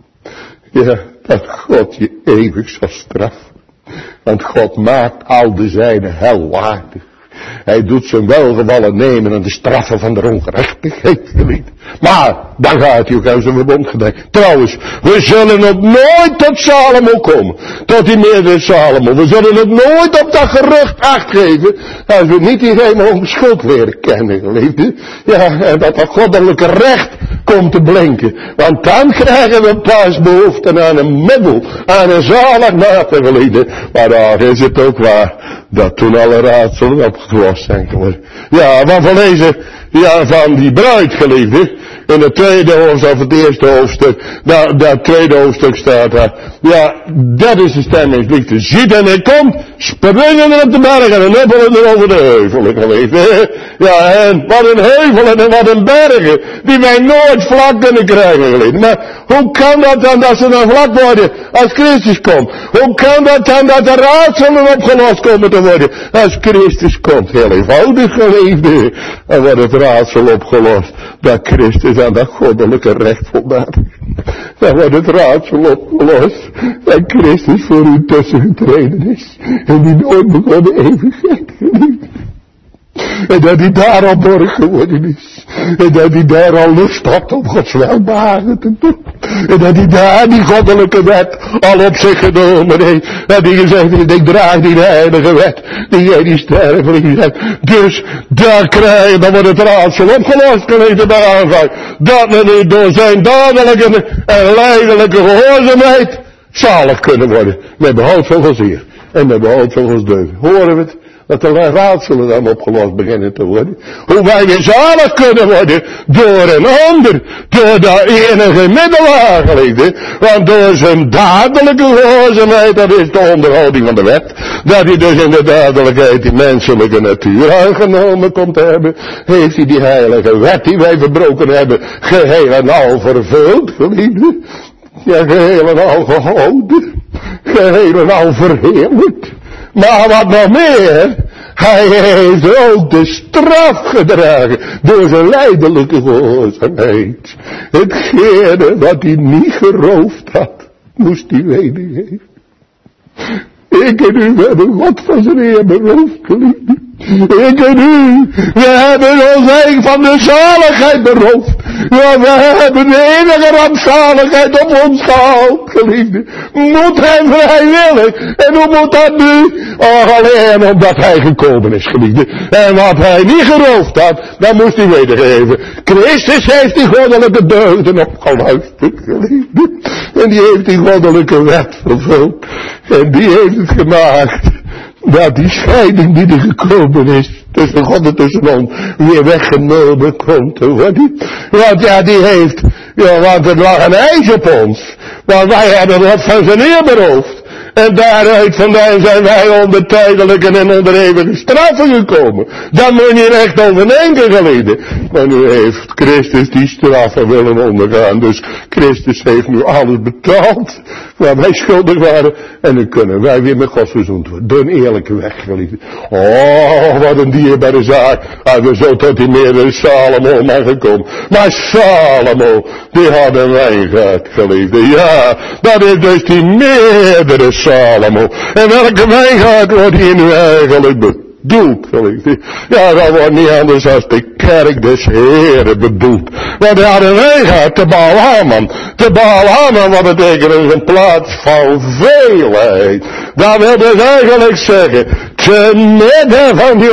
Ja, dat God je eeuwig zal straffen. Want God maakt al de zijnen hel waardig. Hij doet zijn welgevallen nemen aan de straffen van de ongerechtigheid, geliefd. Maar, dan gaat hij ook aan zijn verbond gedenken. Trouwens, we zullen ook nooit tot Salomo komen. Tot die meerdere Salomo. We zullen het nooit op dat gerucht acht geven. Als we niet die hemel schuld leren kennen, geliefd. Ja, en dat dat goddelijke recht komt te blinken. Want dan krijgen we pas behoefte aan een middel. Aan een zaligmaker, geliefd. Maar daar is het ook waar. Dat toen alle raadselen opgelost zijn geworden. Ja, want we lezen ja, van die bruid, geliefde. In het tweede hoofdstuk, of het eerste hoofdstuk. Dat, dat tweede hoofdstuk staat daar. Ja, dat is de stemmingsliefde. Ziet en hij komt, springen er op de bergen en huppelen er over de heuvelen, geliefde. Ja, en wat een heuvelen en wat een bergen. Die wij nooit vlak kunnen krijgen, geliefde. Maar hoe kan dat dan dat ze dan vlak worden als Christus komt? Hoe kan dat dan dat de raadselen opgelost komen te worden als Christus komt? Heel eenvoudig, geliefde. Dan wordt het raadsel opgelost dat Christus aan dat goddelijke recht voldaan. Dan wordt het raadsel opgelost dat Christus voor u tussen getreden is. En die nooit begonnen eeuwigheid, geliefde. En dat hij daar al borg geworden is. En dat hij daar al lust had om Gods welbehagen te doen. En dat hij daar die goddelijke wet al op zich genomen heeft. Dat hij gezegd heeft, ik draag die heilige wet. Die jij die sterveling zegt. Dus daar krijgen, dan wordt het raadsel opgelost gelezen bij aanvang. Dat we nu door zijn dadelijke en lijdelijke gehoorzaamheid zalig kunnen worden. Met behoud van Gods eer. En met behoud van Gods deugd. Horen we het? Dat de raadselen dan opgelost beginnen te worden. Hoe wij weer zalig kunnen worden. Door een ander. Door de enige middelaar, geliefde. Want door zijn dadelijke gehoorzaamheid. Dat is de onderhouding van de wet. Dat hij dus in de dadelijkheid die menselijke natuur aangenomen komt te hebben. Heeft hij die heilige wet die wij verbroken hebben. Geheel en al vervuld, geliefde. Ja, geheel en al gehouden. Geheel en al verheerlijkt. Maar wat nog meer, hij heeft ook de straf gedragen door zijn lijdelijke gehoorzaamheid. Hetgene wat hij niet geroofd had, moest hij wedergeven. Ik en u, we hebben God van zijn eer beroofd, geliefde. Ik en u, we hebben ons eigen van de zaligheid beroofd. Ja, we hebben de enige rampzaligheid op ons gehaald, geliefde. Moet hij vrijwillig? En hoe moet dat nu? Oh, alleen omdat hij gekomen is, geliefde. En wat hij niet geroofd had, dan moest hij wedergeven. Christus heeft die goddelijke deugden opgeluisterd, geliefde. En die heeft die goddelijke wet vervuld. En die heeft het gemaakt dat die scheiding die er gekomen is tussen God en tussen ons weer weggenomen komt te worden. Want ja, die heeft, ja, want er lag een eis op ons. Want wij hebben wat van zijn eer beroofd. En daaruit vandaan zijn wij onder tijdelijke en onder eeuwige straffen gekomen. Daar moet je niet recht over denken, geliefden. Maar nu heeft Christus die straffen willen ondergaan. Dus Christus heeft nu alles betaald waar wij schuldig waren. En dan kunnen wij weer met God verzoend worden. Door een eerlijke weg, geliefden. Oh, wat een dierbare zaak. Hij was zo tot die meerdere Salomo man gekomen. Maar Salomo, die had een wijngaard, geliefden. Ja, dat is dus die meerdere Salomo. En welke wijngaard wordt hier nu eigenlijk bedoeld, geliefden? Ja, dat wordt niet anders als de kerk des Heren bedoeld. Want hij had een wijngaard, de Baal Haman. De Baal Haman, wat betekent is een plaats van veelheid. Dat wil dus eigenlijk zeggen, te midden van die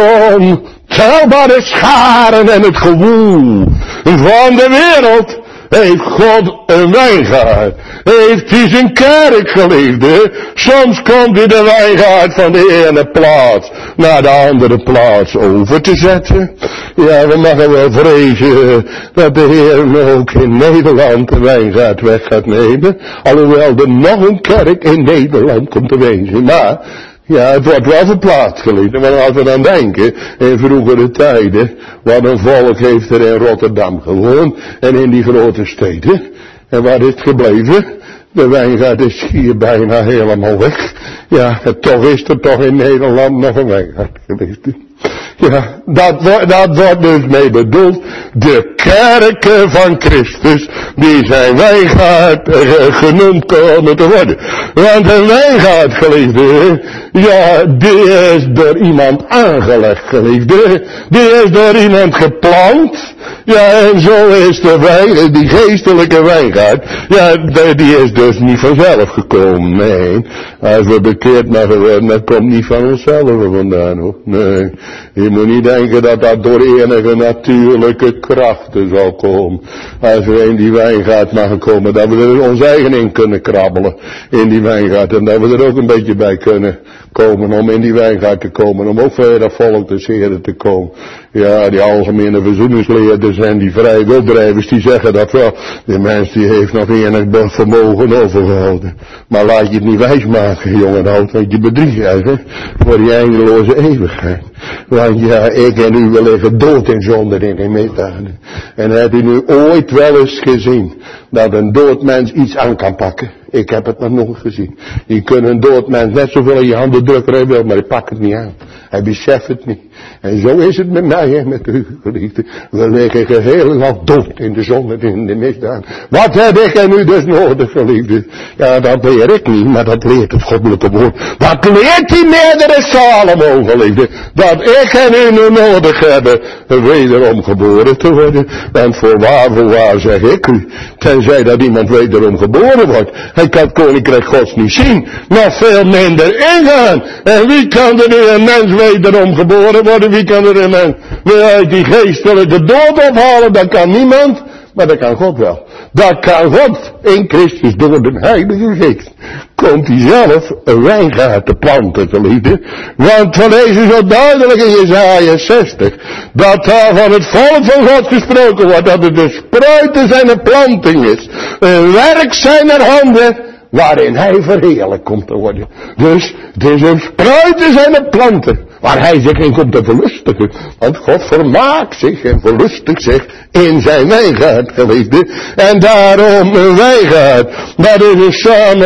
ontelbare scharen en het gewoel van de wereld, heeft God een wijngaard. Heeft hij zijn kerk, geliefde. Soms komt hij de wijngaard van de ene plaats naar de andere plaats over te zetten. Ja, we mogen wel vrezen dat de Heer ook in Nederland de wijngaard weg gaat nemen. Alhoewel er nog een kerk in Nederland komt te wezen. Maar ja, het wordt wel verplaatst, geliefden. Want als we dan denken, in vroegere tijden, wat een volk heeft er in Rotterdam gewoond, en in die grote steden. En waar is het gebleven? De wijngaard is hier bijna helemaal weg. Ja, en toch is er toch in Nederland nog een wijngaard, geliefden. Ja, dat, dat wordt dus mee bedoeld. De kerken van Christus, die zijn wijngaard uh, genoemd komen te worden. Want een wijngaard, geliefde, ja, die is door iemand aangelegd, geliefde. Die is door iemand geplant. Ja, en zo is de wijn, die geestelijke wijngaard, ja, die is dus niet vanzelf gekomen, nee. Als we bekeerd mogen worden, dat komt niet van onszelf vandaan, hoor. Nee, je moet niet denken dat dat door enige natuurlijke krachten zal komen. Als we in die wijngaard mogen komen, dat we er ons eigen in kunnen krabbelen, in die wijngaard. En dat we er ook een beetje bij kunnen komen, om in die wijngaard te komen, om ook voor dat volk des Heren te komen. Ja, die algemene verzoeningsleerders en die vrije wildrijvers, die zeggen dat wel. De mens die heeft nog enig vermogen overgehouden. Maar laat je het niet wijsmaken, jongen oud, want je bedriegt je eigen voor die eindeloze eeuwigheid. Want ja, ik en u, we liggen dood in zonde in de misdaden. En hebt u nu ooit wel eens gezien dat een dood mens iets aan kan pakken? Ik heb het nog nooit gezien. Je kunt een dood mens net zoveel in je handen drukken als je wil, maar hij pakt het niet aan. Hij beseft het niet. En zo is het met mij en met u, geliefde. We liggen geheel en al dood in de zonde en in de misdaad. Wat heb ik en u dus nodig, geliefde? Ja, dat leer ik niet, maar dat leert het goddelijke woord. Dat leert die meerdere Salomo, geliefde. Dat ik en u nu nodig hebben wederom geboren te worden. Want voorwaar, voorwaar zeg ik u, tenzij dat iemand wederom geboren wordt, hij kan het koninkrijk Gods niet zien, nog veel minder ingaan. En wie kan er nu een mens wederom geboren worden? Wie kan er een mens weer uit die geestelijke dood ophalen? Dat kan niemand, maar dat kan God wel. Dat kan God in Christus door de Heilige Geest. Komt hij zelf een wijngaard te planten, geliefde. Want we lezen zo duidelijk in Jesaja zestig, dat daar van het volk van God gesproken wordt, dat het de spruiten zijn planting is, een werk zijner handen, waarin hij verheerlijk komt te worden. Dus het is een spruiten zijn planten, waar hij zich in komt te verlustigen. Want God vermaakt zich en verlustigt zich in zijn wijngaard, geliefde. En daarom een wijngaard, dat is een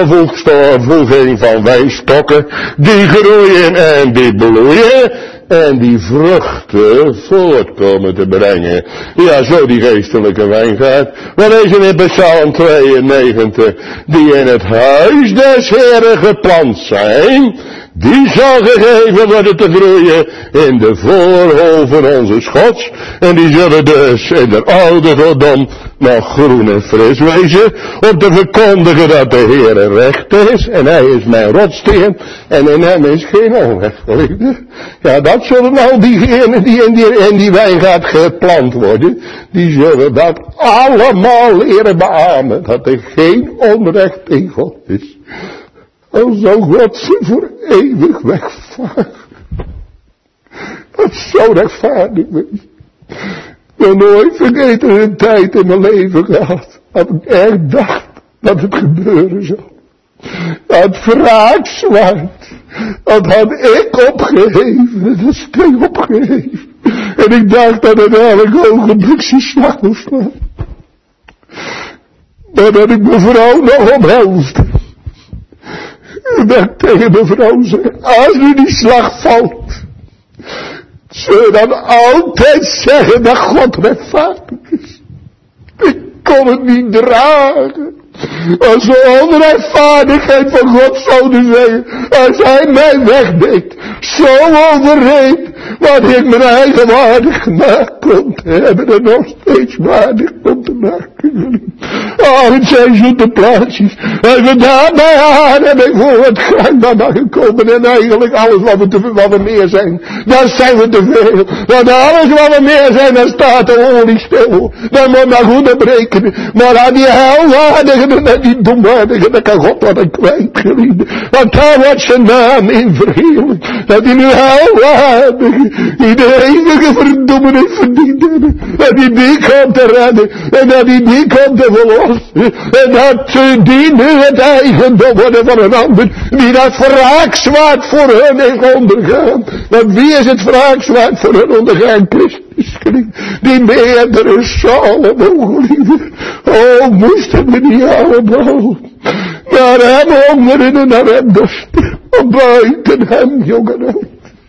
samenvoeging van wijnstokken, die groeien en die bloeien, en die vruchten voortkomen te brengen. Ja, zo die geestelijke wijngaard. We lezen in Psalm tweeënnegentig, die in het huis des Heren geplant zijn, die zal gegeven worden te groeien in de voorhoven onze Gods. En die zullen dus in de oude Godom nog groen en fris wezen, om te verkondigen dat de Heere recht is, en hij is mijn rotssteen, en in hem is geen onrecht, geliefde. Ja, dat zullen al diegenen die in die, in die wijngaard geplant worden, die zullen dat allemaal leren beamen, dat er geen onrecht in God is. Dan zou God ze voor eeuwig wegvagen. Dat zou rechtvaardig wezen. Ik heb nooit vergeten een tijd in mijn leven gehad. Dat ik echt dacht dat het gebeuren zou. Dat wraakzwaard. Dat had ik opgeheven. Dat is ik opgeheven. En ik dacht dat het elk ogenblik zijn slag moest slaan. Dat ik mijn vrouw nog omhelsde. En dat ik tegen mijn vrouw zei, als nu die slag valt, zul je dan altijd zeggen dat God rechtvaardig is. Ik kon het niet dragen. Als we onrechtvaardigheid van God zouden zeggen, als hij mij wegdeed, zo overreed, wat ik mijn eigen waardig gemaakt kon hebben en nog steeds waardig kon te maken. Oh, het zijn zoete plaatsjes. En we daar bij haar heb ik voor het kruidbaan gekomen en eigenlijk alles wat we, te, wat we meer zijn, daar zijn we te veel. Want alles wat we meer zijn, daar staat de olie stil. Dan moet maar goed op rekenen. Maar aan die helwaardige en die domwaardige, dat kan God wat een kwijt, geliefde. Want daar wordt zijn naam in verheerlijkt. Dat hij nu helwaardige, die de eeuwige verdoemen heeft verdiend hebben. Dat hij die komt te redden. En dat hij die komt te verlossen. En dat die nu het eigendom worden van een ander. Die dat wraakzwaard voor hen heeft ondergaan. Want wie is het wraakzwaard voor hen ondergaan? Christus, geliefde. Die meerdere Salomo, geliefde. Oh, moesten we die allemaal naar hem hongeren en naar hem dorsten. Buiten hem, jongen.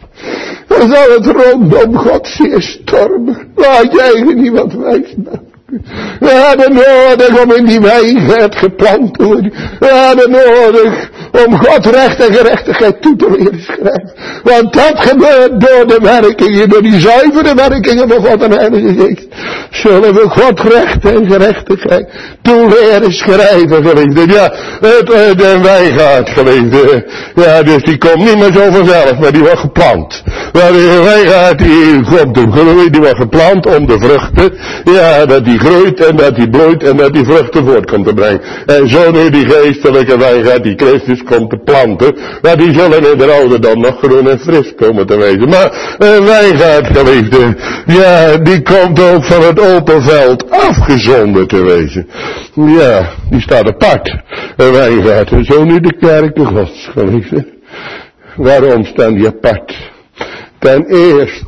Dan zal het rondom God zeer stormen. Laat jij niet wat wijs maken. We hadden nodig om in die wijngaard geplant te worden. We hadden nodig om God recht en gerechtigheid toe te leren schrijven. Want dat gebeurt door de werkingen, door die zuivere werkingen van God en Heilige Geest. Zullen we God recht en gerechtigheid toe leren schrijven, geliefde. Ja, het, het, de wijngaard, geliefde. Ja, dus die komt niet meer zo vanzelf, maar die wordt geplant. Maar de wijngaard die komt op groei, die wordt geplant om de vruchten. Ja, dat die groeit en dat die bloeit en dat die vruchten voort komt te brengen. En zo nu die geestelijke wijngaard die Christus komt te planten, maar die zullen in de ouderdom nog groen en fris komen te wezen. Maar een wijngaard, geliefde, ja, die komt ook van het open veld afgezonden te wezen. Ja, die staat apart, een wijngaard. En zo nu de kerken Gods, geliefde. Waarom staan die apart? Ten eerste,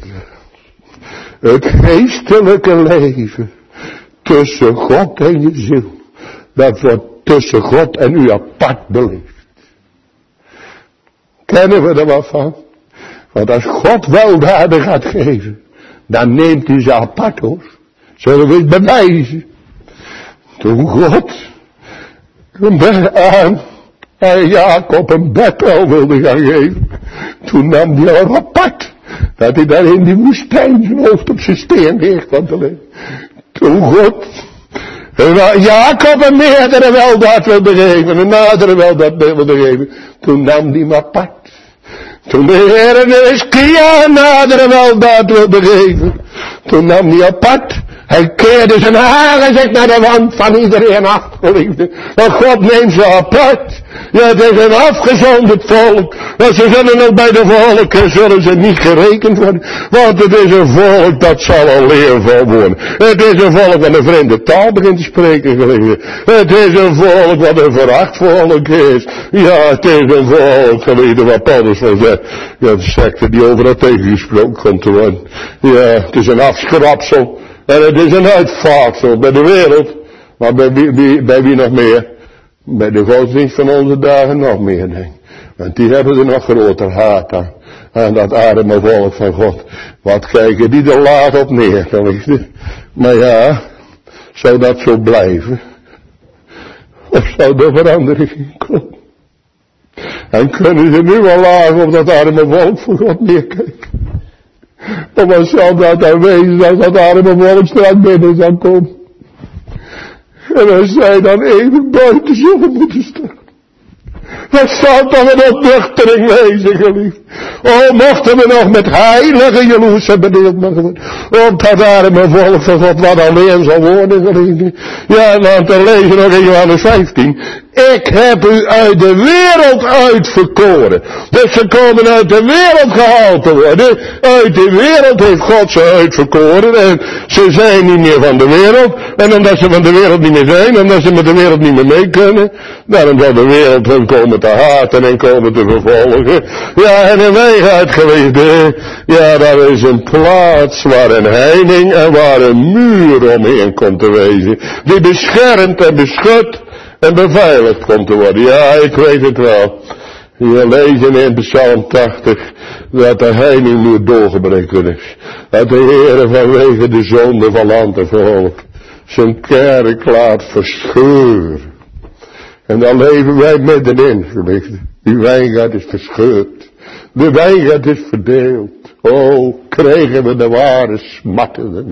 het geestelijke leven tussen God en je ziel, dat wordt tussen God en u apart beleefd. Kennen we er wat van? Want als God weldaden gaat geven, dan neemt hij ze apart, hoor. Zullen we het bewijzen? Toen God aan en Jacob een betel wilde gaan geven, toen nam hij al apart, dat hij daar in die woestijn zijn hoofd op zijn steen neer kwam te leggen. Toen God Jacob een meerdere weldaad wilde geven, een nadere weldaad wilde geven, toen nam hij hem apart. Toen de Heer de Hiskia een nadere weldaad wilde geven, toen nam hij apart. Hij keerde zijn aangezicht naar de wand van iedereen af, geliefde. Want God neemt ze apart. Ja, het is een afgezonderd volk. Want ze zullen ook bij de volken, zullen ze niet gerekend worden. Want het is een volk dat zal al leervol worden. Het is een volk wat een vreemde taal begint te spreken, geliefde. Het is een volk wat een veracht volk is. Ja, het is een volk, geliefde, wat Paulus van zegt. Ja, de secte die overal tegengesproken komt te worden. Ja, het is een afschrapsel. En het is een uitvaagsel bij de wereld. Maar bij wie, wie, bij wie nog meer? Bij de godsdienst van onze dagen nog meer, denk ik. Want die hebben er nog groter haat aan. Aan dat arme volk van God. Wat kijken die er laat op neer, geliefde. Maar ja, zou dat zo blijven? Of zou er verandering komen? En kunnen ze nu wel lagen op dat arme volk van God neerkijken? Maar wat zal dat dan wezen als dat arme volk straks binnen zal komen? En als zij dan even buiten zullen moeten staan. Wat zal dan een opnuchtering wezen, geliefd? Oh, mochten we nog met heilige Jeruzalem bedeeld mogen worden. Op dat arme volk van God wat alleen zal worden geliefde. Ja, dan te lezen nog in Johannes vijftien. Ik heb u uit de wereld uitverkoren. Dus ze komen uit de wereld gehaald te worden. Uit de wereld heeft God ze uitverkoren. En ze zijn niet meer van de wereld. En omdat ze van de wereld niet meer zijn. Omdat ze met de wereld niet meer mee kunnen. Daarom zal de wereld hun komen te haten en komen te vervolgen. Ja, en een weg uitgeleefde. Ja, daar is een plaats waar een heining en waar een muur omheen komt te wezen. Die beschermt en beschut en beveiligd komt te worden. Ja, ik weet het wel. We lezen in Psalm tachtig dat de heining nu doorgebreken is. Dat de Heere vanwege de zonde van land en volk zijn kerk laat verscheuren. En dan leven wij middenin, geliefde. Die wijngaard is verscheurd. De wijngaard is verdeeld. Oh, kregen we de ware smatten.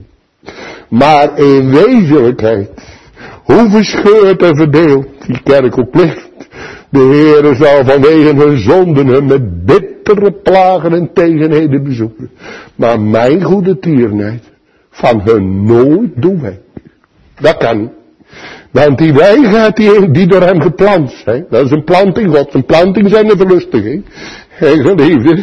Maar in wezenlijkheid, hoe verscheurd en verdeeld die kerk ook ligt. De Heere zal vanwege hun zonden hun met bittere plagen en tegenheden bezoeken. Maar mijn goede tierenheid van hun nooit doen wij. Dat kan. Want die wijngaard die, die door hem geplant zijn, dat is een planting God, een planting zijn de verlustiging. En geliefde,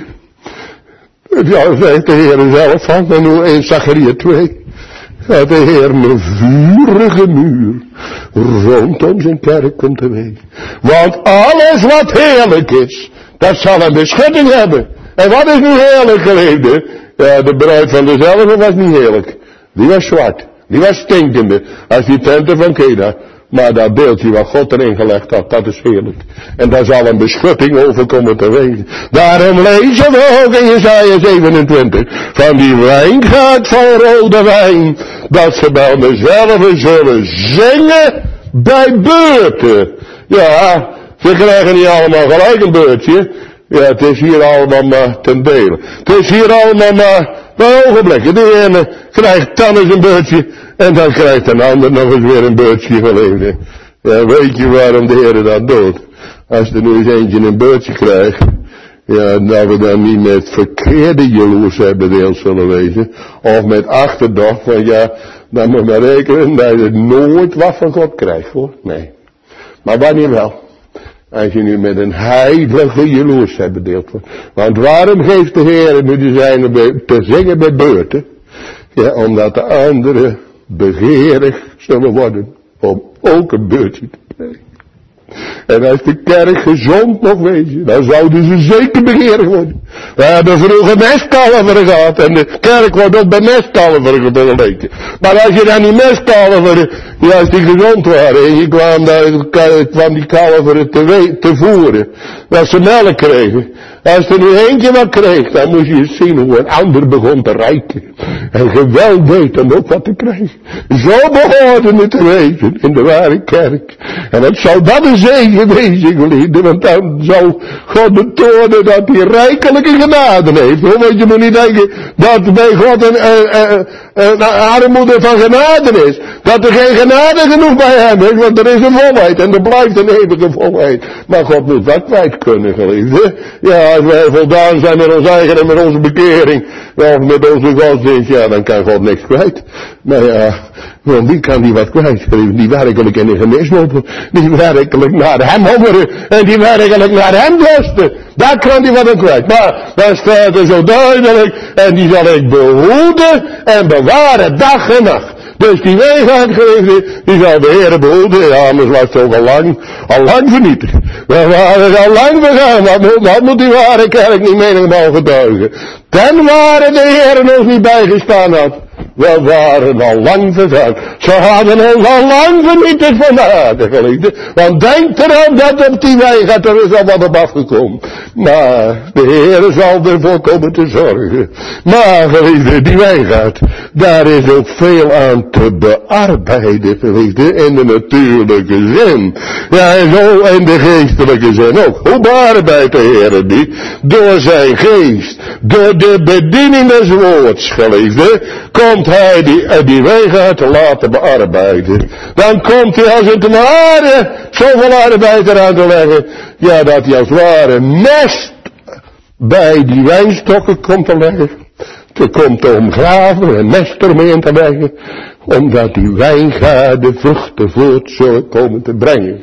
ja, zegt de Heer zelf van, en nu in Zacharia twee, dat de Heer een vurige muur rondom zijn kerk komt te wezen. Want alles wat heerlijk is, dat zal een beschutting hebben. En wat is nu heerlijk, geliefde? Ja, de bruid van dezelfde was niet heerlijk. Die was zwart. Die was stinkende, als die tenten van Kedar. Maar dat beeldje wat God erin gelegd had, dat is heerlijk. En daar zal een beschutting over komen te wezen. Daarom lezen we ook in Jesaja zevenentwintig. Van die wijngaard van rode wijn. Dat ze bij dezelfde zullen zingen bij beurten. Ja, ze krijgen niet allemaal gelijk een beurtje. Ja, het is hier allemaal maar ten dele. Het is hier allemaal maar bij ogenblikken. De ene krijgt dan eens een beurtje. En dan krijgt een ander nog eens weer een beurtje geleefd. Ja, weet je waarom de Heer dat doet? Als er nu eens eentje een beurtje krijgt. Ja, dat we dan niet met verkeerde jaloersheid bedeeld zullen wezen. Of met achterdocht. Want ja, dan moet je maar rekenen dat je nooit wat van God krijgt hoor. Nee. Maar wanneer wel? Als je nu met een heilige jaloersheid bedeeld wordt. Want waarom geeft de Heer nu de zijne te zingen bij beurten? Ja, omdat de anderen begeerig zullen worden om ook een beurtje te krijgen. En als de kerk gezond nog wezen, dan zouden ze zeker begeerig worden. We hebben vroeger mestkalveren gehad en de kerk wordt ook bij mestkalveren vergeleken. Maar als je dan die mestkalveren, ja, als die gezond waren en je kwam, daar, kwam die kalveren te, we, te voeren, dat ze melk kregen. Als er nu eentje wat kreeg, dan moest je zien hoe een ander begon te rijken. En geweld deed om ook wat te krijgen. Zo behoorde het te wezen in de ware kerk. En het zou dat een zegen wezen, geliefde, want dan zou God betonen dat hij rijkelijke genade heeft. Hoor, want je moet niet denken dat bij God een, een, een, een armoede van genade is. Dat er geen genade genoeg bij hem is, want er is een volheid en er blijft een eeuwige volheid. Maar God moet dat kwijt kunnen, geliefde. Ja, als wij voldaan zijn met ons eigen en met onze bekering, of met onze godsdienst, ja, dan kan God niks kwijt. Maar ja, want wie kan die wat kwijt? Die werkelijk in de gemis lopen, die werkelijk naar hem hongeren, en die werkelijk naar hem dorsten. Daar kan die wat aan kwijt. Maar dan staat er zo duidelijk, en die zal ik behoeden en bewaren dag en nacht. Dus die wijngaard geliefde, die zal de Heer behoeden. Ja, anders was het ook al lang, al lang vernietigd. We waren al lang begaan. Wat moet, wat moet die ware kerk niet menigmaal getuigen? Ten ware de Heer ons niet bijgestaan had. We waren al lang vergaan. Ze hadden ons al lang vernietigd van de aarde, geliefde. Want denk eraan dat op die wijngaard er is al wat op afgekomen. Maar de Heer zal ervoor komen te zorgen. Maar geliefde, die wijngaard, daar is ook veel aan te bearbeiden, geliefde, in de natuurlijke zin. Ja, en zo in de geestelijke zin ook. Hoe bearbeidt de Heer die? Door zijn geest, door de bediening des woords, geliefde, komt hij die, die wijngaard te laten bearbeiden. Dan komt hij als het ware zoveel arbeid eraan te leggen, ja, dat hij als het ware mest bij die wijnstokken komt te leggen. Er komt te omgraven en mest ermee in te leggen. Omdat die wijngaarden vruchten voort zullen komen te brengen.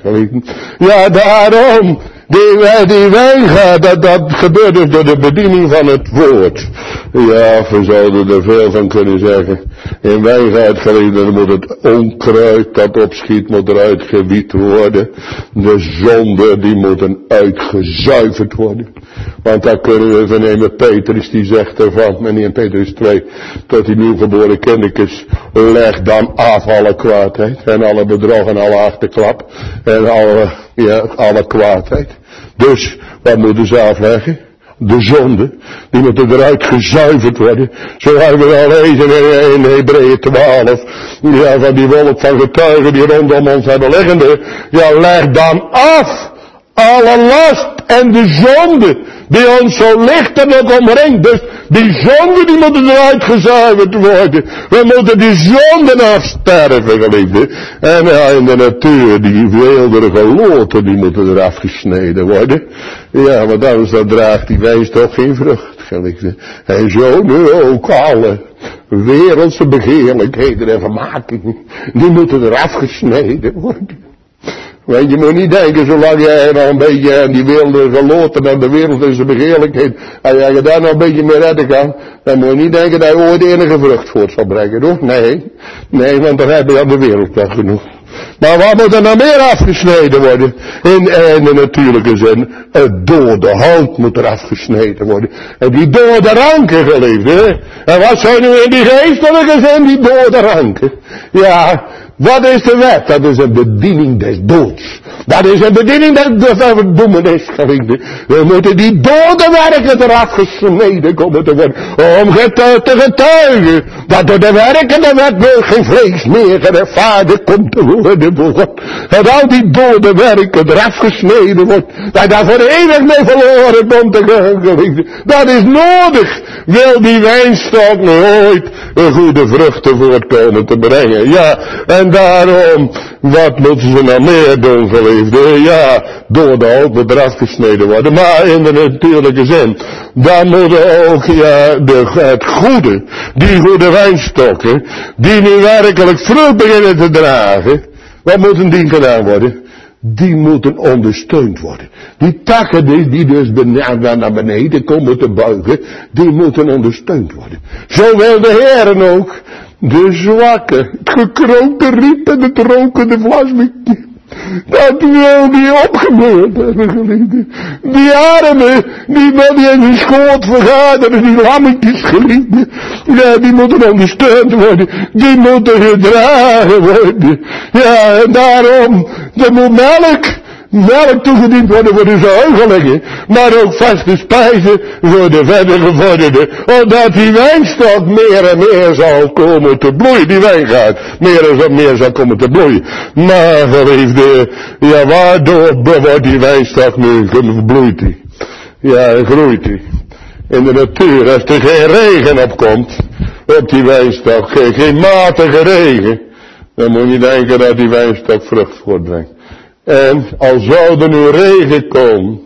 Ja, daarom. Die, die wijngaard, dat, dat gebeurt dus door de bediening van het woord. Ja, we zouden er veel van kunnen zeggen. In wijngaard geliefden moet het onkruid dat opschiet, moet eruit gewiet worden. De zonde, die moeten uitgezuiverd worden. Want daar kunnen we vernemen, Petrus die zegt ervan, en in Petrus twee, tot die nieuwgeboren kindjes, leg dan af alle kwaadheid, en alle bedrog en alle achterklap, en alle, ja, alle kwaadheid. Dus, wat moeten ze afleggen? De zonde, die moeten eruit gezuiverd worden. Zo hebben we al lezen in Hebreeën twaalf, ja, van die wolk van getuigen die rondom ons hebben liggende. Ja, leg dan af alle last en de zonde die ons zo lichtelijk omringt. Dus die zonde die moeten eruit gezuiverd worden. We moeten die zonden afsterven, geliefde. En ja, in de natuur, die weelderige loten, die moeten eraf gesneden worden. Ja, want anders dan draagt die wijnstok geen vrucht, geliefde. En zo nu ook alle wereldse begeerlijkheden en vermakingen, die moeten eraf gesneden worden. Want je moet niet denken, zolang jij nog een beetje aan die wereld geloten en de wereld is begeerlijkheid, als je daar nog een beetje mee redden kan, dan moet je niet denken dat je ooit enige vrucht voort zal brengen, hoor. Nee, nee, want dan heb je aan de wereld wel genoeg. Maar wat moet er nou meer afgesneden worden? In, in de natuurlijke zin, het dode hout moet er afgesneden worden. En die dode ranken, geliefde. En wat zijn nu in die geestelijke zin, die dode ranken? Ja, wat is de wet? Dat is een bediening des doods. Dat is een bediening des verdoemenis, geliefde. We moeten die dode werken eraf gesneden komen te worden. Om te getuigen dat door de werken de wet geen vlees meer gerechtvaardigd komt te worden. Dat al die dode werken eraf gesneden wordt. Dat daar voor eeuwig mee verloren komt te gaan. Dat is nodig. Wil die wijnstok nooit een goede vruchten voortkomen te brengen. Ja, en daarom, wat moeten ze nou meer doen, geliefde? Ja, dode hout moet eraf gesneden worden. Maar in de natuurlijke zin, dan moeten ook, ja, de, het goede, die goede wijnstokken, die nu werkelijk vrucht beginnen te dragen. Wat moeten die gedaan worden? Die moeten ondersteund worden. Die takken die, die dus naar beneden komen te buigen, die moeten ondersteund worden. Zo wil de Heer ook de zwakke, het gekroonde riep en het rokende vlasmietje. Dat wil niet opgebeurd hebben, geliefde. Die armen, die met die in hun schoot vergaderen, die lammetjes, geliefde. Ja, die moeten ondersteund worden. Die moeten gedragen worden. Ja, en daarom, er moet melk, melk toegediend worden voor de zuigelingen. Maar ook vaste spijzen voor de verder gevorderde. Omdat die wijnstok meer en meer zal komen te bloeien. Die wijngaard meer en meer zal komen te bloeien. Maar geliefde, ja, waardoor wordt die wijnstok nu gebloeid die? Ja, groeit die. In de natuur, als er geen regen opkomt, op die wijnstok, geen, geen matige regen, dan moet je denken dat die wijnstok vrucht voortbrengt. En al zou er nu regen komen,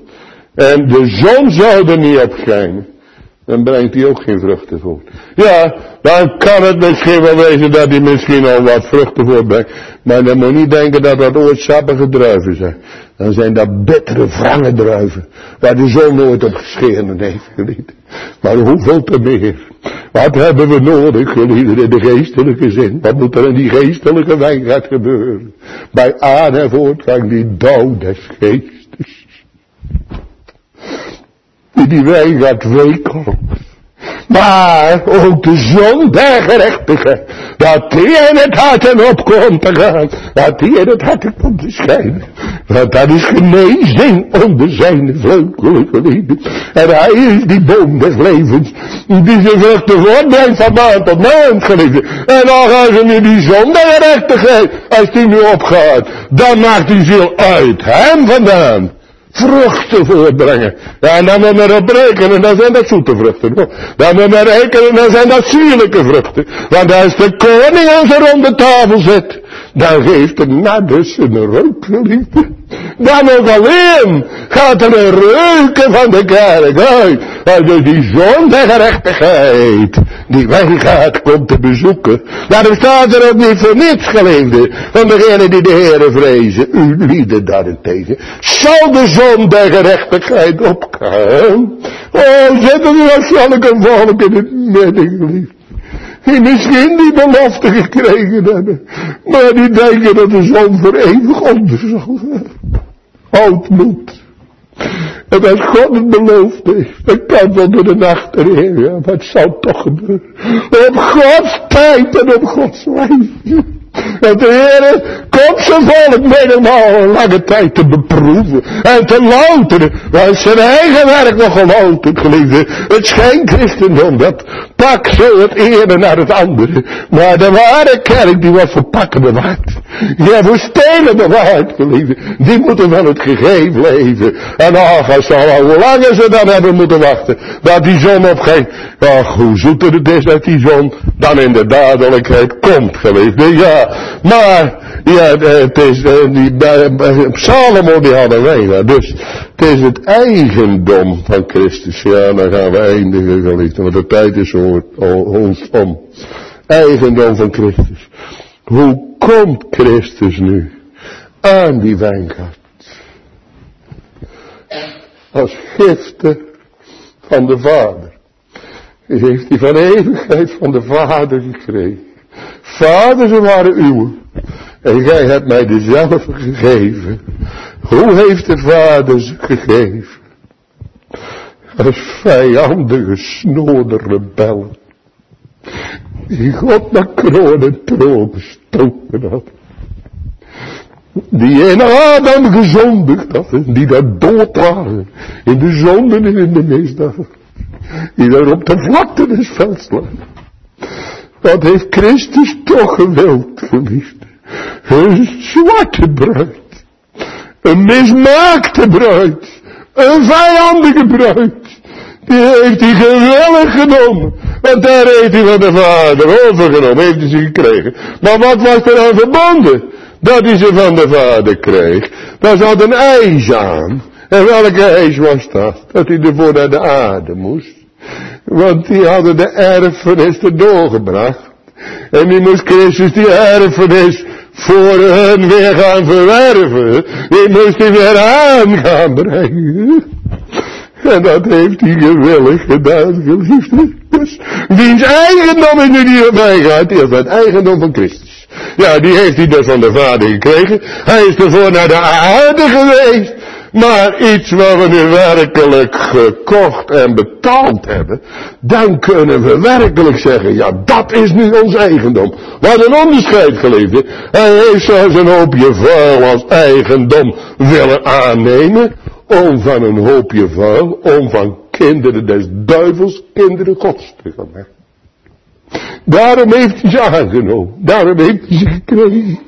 en de zon zou er niet op schijnen, dan brengt hij ook geen vruchten voort. Ja, dan kan het misschien wel wezen dat hij misschien al wat vruchten voortbrengt, maar dan moet je niet denken dat dat ooit sappige druiven zijn. Dan zijn dat bittere wrange druiven, waar de zon nooit op geschenen heeft, geliefd. Maar hoeveel te meer? Wat hebben we nodig, geliefd, in de geestelijke zin? Wat moet er in die geestelijke wijngaard gebeuren? Bij aan- en voortgang die dauw des geestes. Die die wijngaard weekomt. Maar ook de zon der gerechtigheid, dat die in het hart en opkomt te gaan, dat die in het hart komt te schijnen. Want dat is genezing onder zijn vleugelen, geliefd. En hij is die boom des levens, die zijn vruchten voortbrengt van maand tot maand, geliefd. En dan gaan ze nu die zon der gerechtigheid, als die nu opgaat, dan maakt die ziel uit hem vandaan vruchten voortbrengen. Ja, en dan moet men erop rekenen, dan zijn dat zoete vruchten. Hoor. Dan moet men rekenen, dan zijn dat sierlijke vruchten. Want als de koning aan zijn ronde tafel zit, dan geeft er nadders een reuk, geliefde. Dan ook alleen gaat er een reuken van de kerk uit. Als die zon der gerechtigheid die wijngaard komt te bezoeken. Daarom staat er ook niet voor niets, geliefde, van degenen die de Heere vrezen. U lieden daarentegen zal de zon der gerechtigheid opgaan. Oh, zet er nu afzonderlijke volk in het midden, geliefde. Die misschien die belofte gekregen hebben. Maar die denken dat de zon voor eeuwig onder zal gaan. Houdmoed. En als God het beloofd heeft, dan kan wel door de nacht erin. Ja, maar het zal toch gebeuren. Op Gods tijd en op Gods wijze. Want de Heere komt zijn volk menigmaal een lange tijd te beproeven en te louteren. Want zijn eigen werk nog gelouterd, geliefde. Het schijnchristendom, dat pakt zo het ene naar het andere. Maar de ware kerk, die wordt voor pakken bewaard. Ja, voor stelen bewaard, geliefde. Die moeten van het gegeven leven. En ach, als al hoe lang ze dan hebben moeten wachten, dat die zon opgeeft. Ach, hoe zoeter het is dat die zon dan in de dadelijkheid komt, geliefde. Ja. Maar, ja, het is, die, Salomo die had een weinig, dus het is het eigendom van Christus. Ja, dan gaan we eindigen, geliefde, want de tijd is ons om. Eigendom van Christus. Hoe komt Christus nu aan die wijngaard? Als gifte van de Vader. Die heeft hij van eeuwigheid van de Vader gekregen. Vader, ze waren uw. En gij hebt mij dezelfde gegeven. Hoe heeft de Vader ze gegeven? Als vijandige, snode rebellen. Die God naar kroon en troon bestoken had. Die in Adam gezondigd had. Die daar dood waren. In de zonden en in de misdaad. Die daar op de vlakte des velds lagen. Wat heeft Christus toch gewild, geliefde? Een zwarte bruid. Een mismaakte bruid. Een vijandige bruid. Die heeft hij gewillig genomen. Want daar heeft hij van de Vader overgenomen. Heeft hij ze gekregen. Maar wat was er aan verbonden? Dat hij ze van de Vader kreeg. Daar zat een eis aan. En welke eis was dat? Dat hij ervoor naar de aarde moest. Want die hadden de erfenis erdoor gebracht. En die moest Christus die erfenis voor hen weer gaan verwerven. Die moest hij weer aan gaan brengen. En dat heeft hij gewillig gedaan, geliefde. Dus wiens eigendom is nu die erbij gaat, die is het eigendom van Christus. Ja, die heeft hij dus van de Vader gekregen. Hij is ervoor naar de aarde geweest. Maar iets wat we nu werkelijk gekocht en betaald hebben, dan kunnen we werkelijk zeggen, ja, dat is nu ons eigendom. Wat een onderscheid, geliefde. Hij heeft zelfs een hoopje vuil als eigendom willen aannemen, om van een hoopje vuil, om van kinderen des duivels, kinderen gods te gaan maken. Daarom heeft hij ze aangenomen. Daarom heeft hij ze gekregen.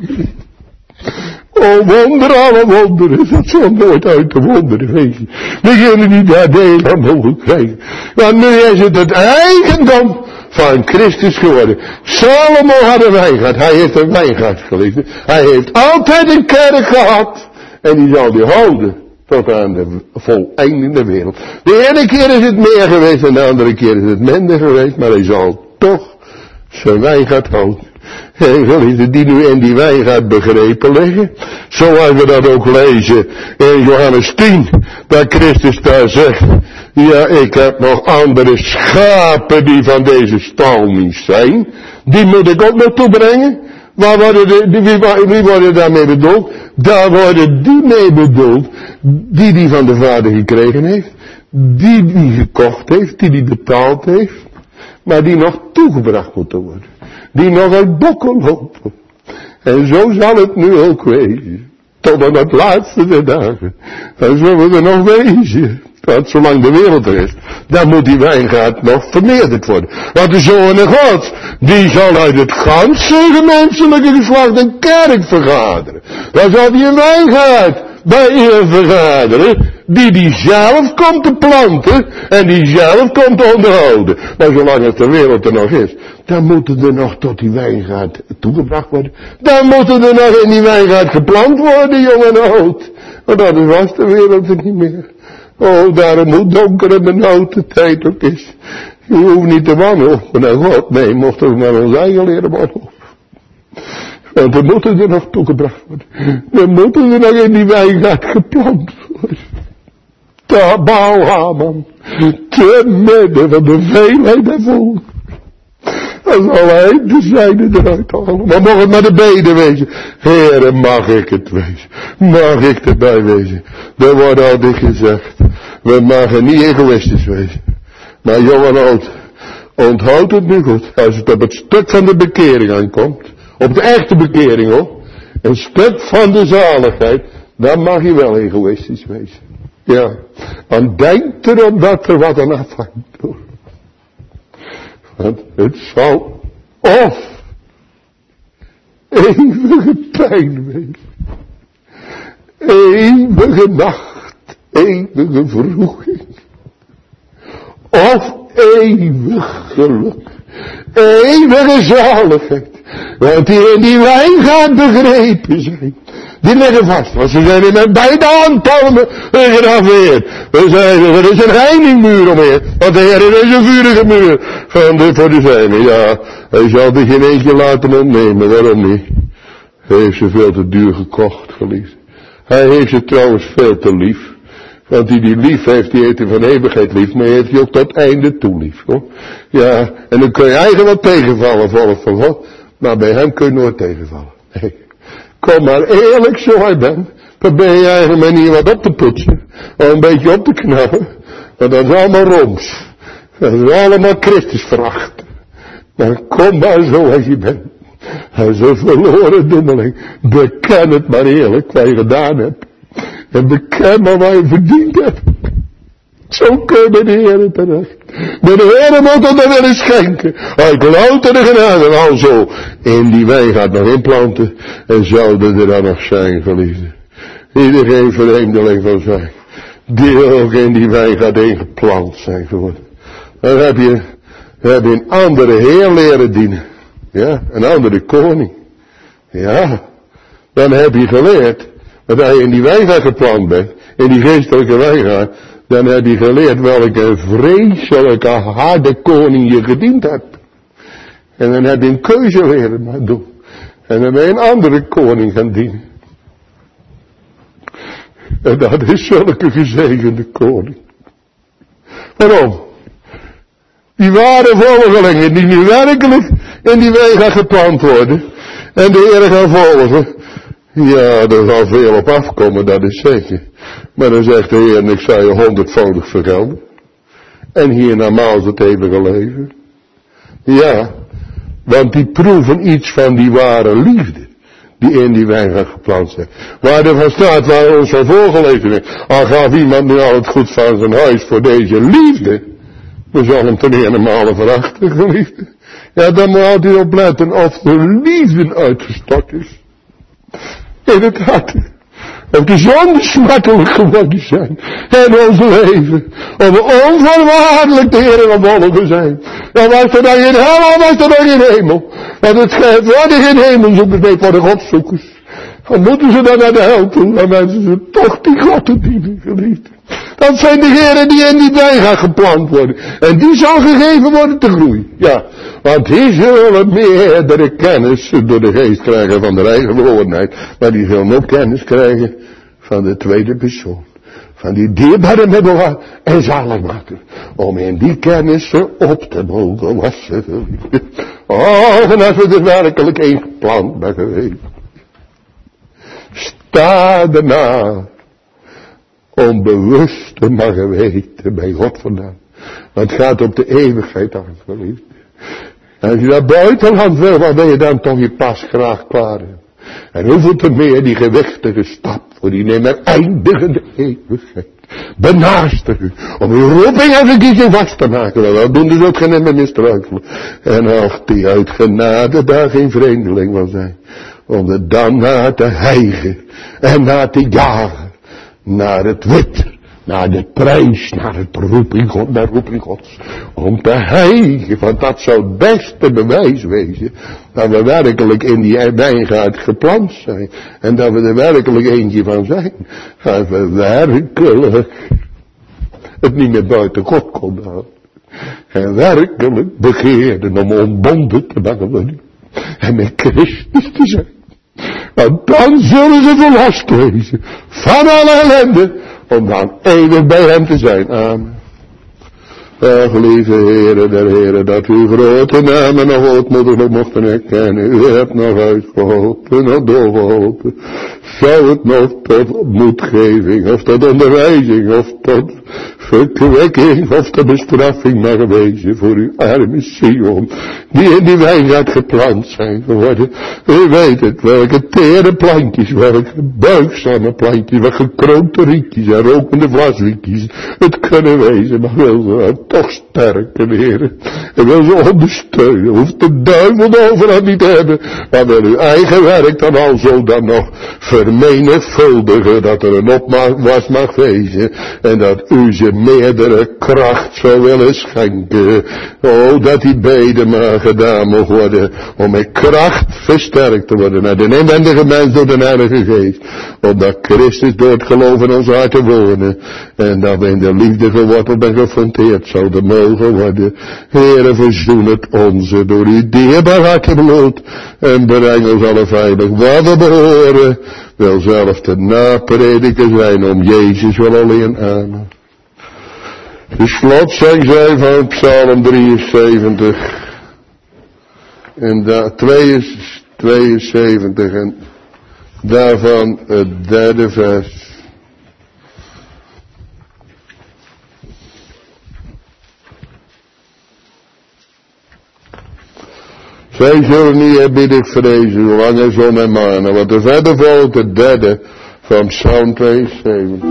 Oh, wonder alle wonderen. Dat zal nooit uit de wonderen wezen. Degenen die daar deel aan mogen krijgen. Want nu is het het eigendom van Christus geworden. Salomo had een wijngaard. Hij heeft een wijngaard geliefd. Hij heeft altijd een kerk gehad. En die zal die houden. Tot aan de voleindende wereld. De ene keer is het meer geweest en de andere keer is het minder geweest. Maar hij zal toch zijn wijngaard houden. En geliefden die nu in die wijngaard begrepen liggen. Zoals we dat ook lezen in Johannes tien. Dat Christus daar zegt. Ja, ik heb nog andere schapen die van deze stal niet zijn. Die moet ik ook nog toebrengen. Waar worden de, die, wie, wie worden daarmee bedoeld? Daar worden die mee bedoeld. Die die van de Vader gekregen heeft. Die die gekocht heeft. Die die betaald heeft. Maar die nog toegebracht moeten worden. Die nog uit bokken lopen. En zo zal het nu ook wezen. Tot aan het laatste der dagen. Dan zullen we er nog wezen. Want zolang de wereld er is, dan moet die wijngaard nog vermeerderd worden. Want de Zoon God, die zal uit het ganse menselijke geslacht een kerk vergaderen. Dan zal hij een wijngaard bij een vergaderen die die zelf komt te planten en die zelf komt te onderhouden. Maar zolang het de wereld er nog is, dan moeten er nog tot die wijngaard toegebracht worden. Dan moeten er nog in die wijngaard geplant worden, jong en oud. Want dat was de wereld er niet meer. Oh, daarom hoe donker en benauwd de tijd ook is. Je hoeft niet te wanhopen naar God. Nee, mochten we maar ons eigen leren wanhopen. Want er moeten er nog toegebracht worden. Er moeten er nog in die wijngaard geplant worden. Te Baalhaman. Te midden van de veelheid der volk. Dan zal hij de zijde eruit halen. Maar mag het maar de beden wezen. Heere, mag ik het wezen. Mag ik erbij wezen. Er wordt altijd gezegd. We mogen niet egoïstisch wezen. Maar jong en oud. Onthoud het nu goed. Als het op het stuk van de bekering aankomt. Op de echte bekering hoor. Een stuk van de zaligheid. Dan mag je wel egoïstisch wezen. Ja. Want denk erom dat er wat aan afhangt hoor. Want het zal of eeuwige pijn wezen. Eeuwige nacht. Eeuwige verroeging. Of eeuwig geluk. Eeuwige zaligheid. Want die in die wijngaard begrepen zijn. Die liggen vast. Want ze zijn in een beide handpalmen gegraveerd. We zeiden, er is een heiningmuur omheen. Want de Heer is een vurige muur. Van de, voor de zijne. Ja, hij zal die geen eentje laten ontnemen. Waarom niet? Hij heeft ze veel te duur gekocht, geliefd. Hij heeft ze trouwens veel te lief. Want die die lief heeft, die heeft hij van eeuwigheid lief, maar heeft hij ook tot einde toe lief, hoor. Ja, en dan kun je eigenlijk wel tegenvallen, volk van God, maar bij hem kun je nooit tegenvallen. Nee. Kom maar eerlijk zo hij bent, probeer je eigen manier wat op te poetsen, of een beetje op te knappen, want dat is allemaal roms. Dat is allemaal Christusveracht. Maar kom maar zo als je bent. Als een verloren dommeling, beken het maar eerlijk wat je gedaan hebt. En beken maar wat je verdiend hebt. Zo kun je bij de Heer terecht. Maar de Heer moet dat dan willen schenken. Hij louter de genade al zo in die wijngaard nog inplanten. En zouden er dan nog zijn, geliefden. Iedereen vreemdeling van zijn. Die ook in die wijngaard ingeplant zijn geworden. Dan heb je, dan heb je een andere Heer leren dienen. Ja, een andere koning. Ja, dan heb je geleerd. Dat als je in die wijngaard geplant bent, in die geestelijke wijngaard, dan heb je geleerd welke vreselijke harde koning je gediend hebt. En dan heb je een keuze leren maar doen. En dan ben je een andere koning gaan dienen. En dat is zulke gezegende koning. Waarom? Die ware volgelingen die nu werkelijk in die wijngaard geplant worden. En de Heer gaan volgen. Ja, er zal veel op afkomen, dat is zeker. Maar dan zegt de Heer, ik zal je honderdvoudig vergelden. En hiernamaals het eeuwige leven. Ja, want die proeven iets van die ware liefde. Die in die wijngaard geplant zijn. Waar er van staat, waar ons van voorgelezen is. Al gaf iemand nu al het goed van zijn huis voor deze liefde. We zullen hem ten eenenmale verachten, geliefde. Ja, dan moet altijd opletten of de liefde uitgestort is. In het hart. Of de zonden smartelijk geworden zijn. In ons leven. Of we onvoorwaardelijk de Heer aan volgen zijn. Dan was er dan geen hel, dan was er dan geen hemel. Want het schrijft, worden geen hemelzoekers, nee, voor de godzoekers. Dan moeten ze dan naar de hel toe. Dan mensen ze toch die God te dienen, geliefd. Dat zijn de heren die in die wijngaard geplant worden. En die zal gegeven worden te groeien. Ja, want die zullen meerdere kennis door de geest krijgen van de eigen verlorenheid. Maar die zullen ook kennis krijgen van de tweede persoon. Van die dierbare middelaar en zaligmaker. Om in die kennis op te mogen wassen. Oh, en als we er werkelijk één geplant ben geweest. Sta erna. Om bewust te mogen weten bij God vandaan. Want het gaat op de eeuwigheid aan, geliefd. En als je naar buitenland wil, dan ben je dan toch je pas graag klaar. En hoeveel te meer die gewichtige stap voor die neem er eindigende eeuwigheid. Benaast u. Om uw roeping en verkiezing vast te maken. Dat doen dus ook geen emmer misstruikelen. En als die uit genade daar geen vreemdeling van zijn. Om er dan naar te hijgen. En naar te jagen. naar het wit, naar de prijs, naar het roeping God, naar roeping Gods, om te heiligen, want dat zou het beste bewijs wezen, dat we werkelijk in die wijngaard geplant zijn, en dat we er werkelijk eentje van zijn, dat we werkelijk het niet meer buiten God konden houden, en werkelijk begeerden om ontbonden te worden, en met Christus te zijn. Want dan zullen ze verlost wezen van alle ellende, om dan eeuwig bij hem te zijn. Amen. Ach, lieve Heere der Heere, dat u grote namen nog ootmoediglijk mochten herkennen. U hebt nog uitgeholpen, nog doorgeholpen. Zou het nog tot moedgeving, of tot onderwijzing, of tot verkwekking, of tot bestraffing mag wezen voor uw arme Sion, die in die wijngaard geplant zijn geworden. U weet het, welke tere plantjes, welke buigzame plantjes, welke gekroonte rietjes en rokende vlasrietjes het kunnen wezen, maar wil ze toch sterken, Heer. En wil ze ondersteunen, hoeft de duivel overal niet te hebben, maar wil uw eigen werk dan al zo dan nog vermenigvuldigen, dat er een opwas mag wezen, en dat u ze meerdere kracht zou willen schenken. Oh, dat die beden maar gedaan mag worden, om met kracht versterkt te worden naar de inwendige mens door de Heilige Geest, opdat Christus door het geloof in ons harten wonen, en dat we in de liefde geworteld en gefronteerd zouden mogen worden. Heere, verzoen het onze door uw dierbaar hartenbloed, en breng ons alle veilig wat we behoren, wil zelf te naprediken zijn om Jezus wel alleen. Amen. De slotzang zij van Psalm drieënzeventig en da, tweeënzeventig en daarvan het derde vers. Zij zullen niet eerbiedig vrezen, zolang er zon en maan. Wat er verder volgt, het derde van Psalm tweeënzeventig.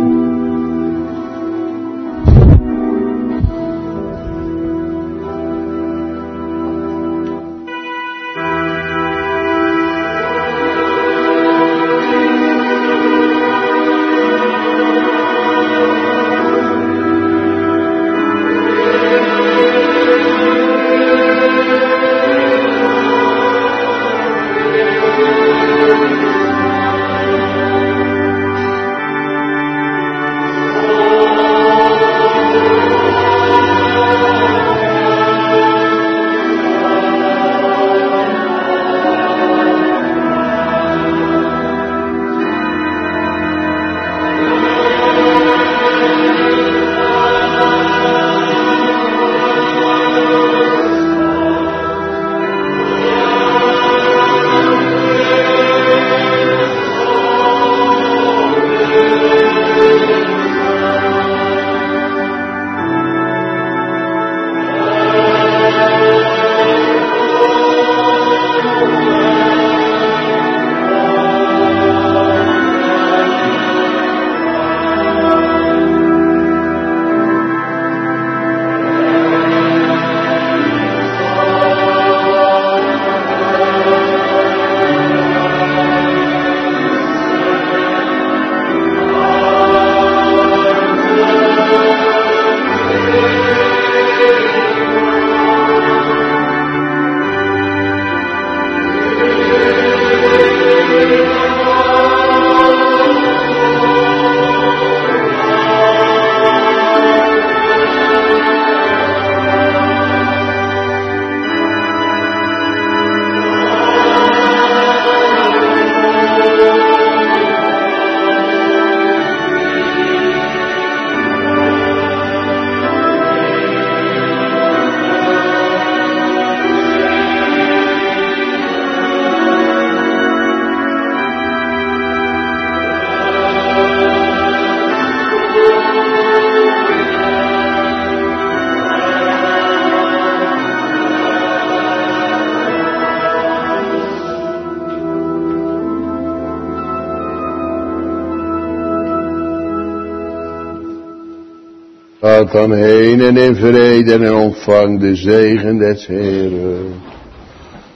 Gaat dan heen en in vrede en ontvang de zegen des Heeren.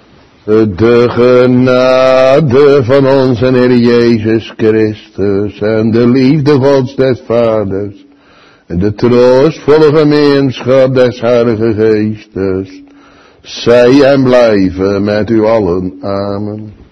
De genade van onze Heer Jezus Christus en de liefde Gods des Vaders en de troostvolle gemeenschap des Heilige Geestes zij en blijven met u allen. Amen.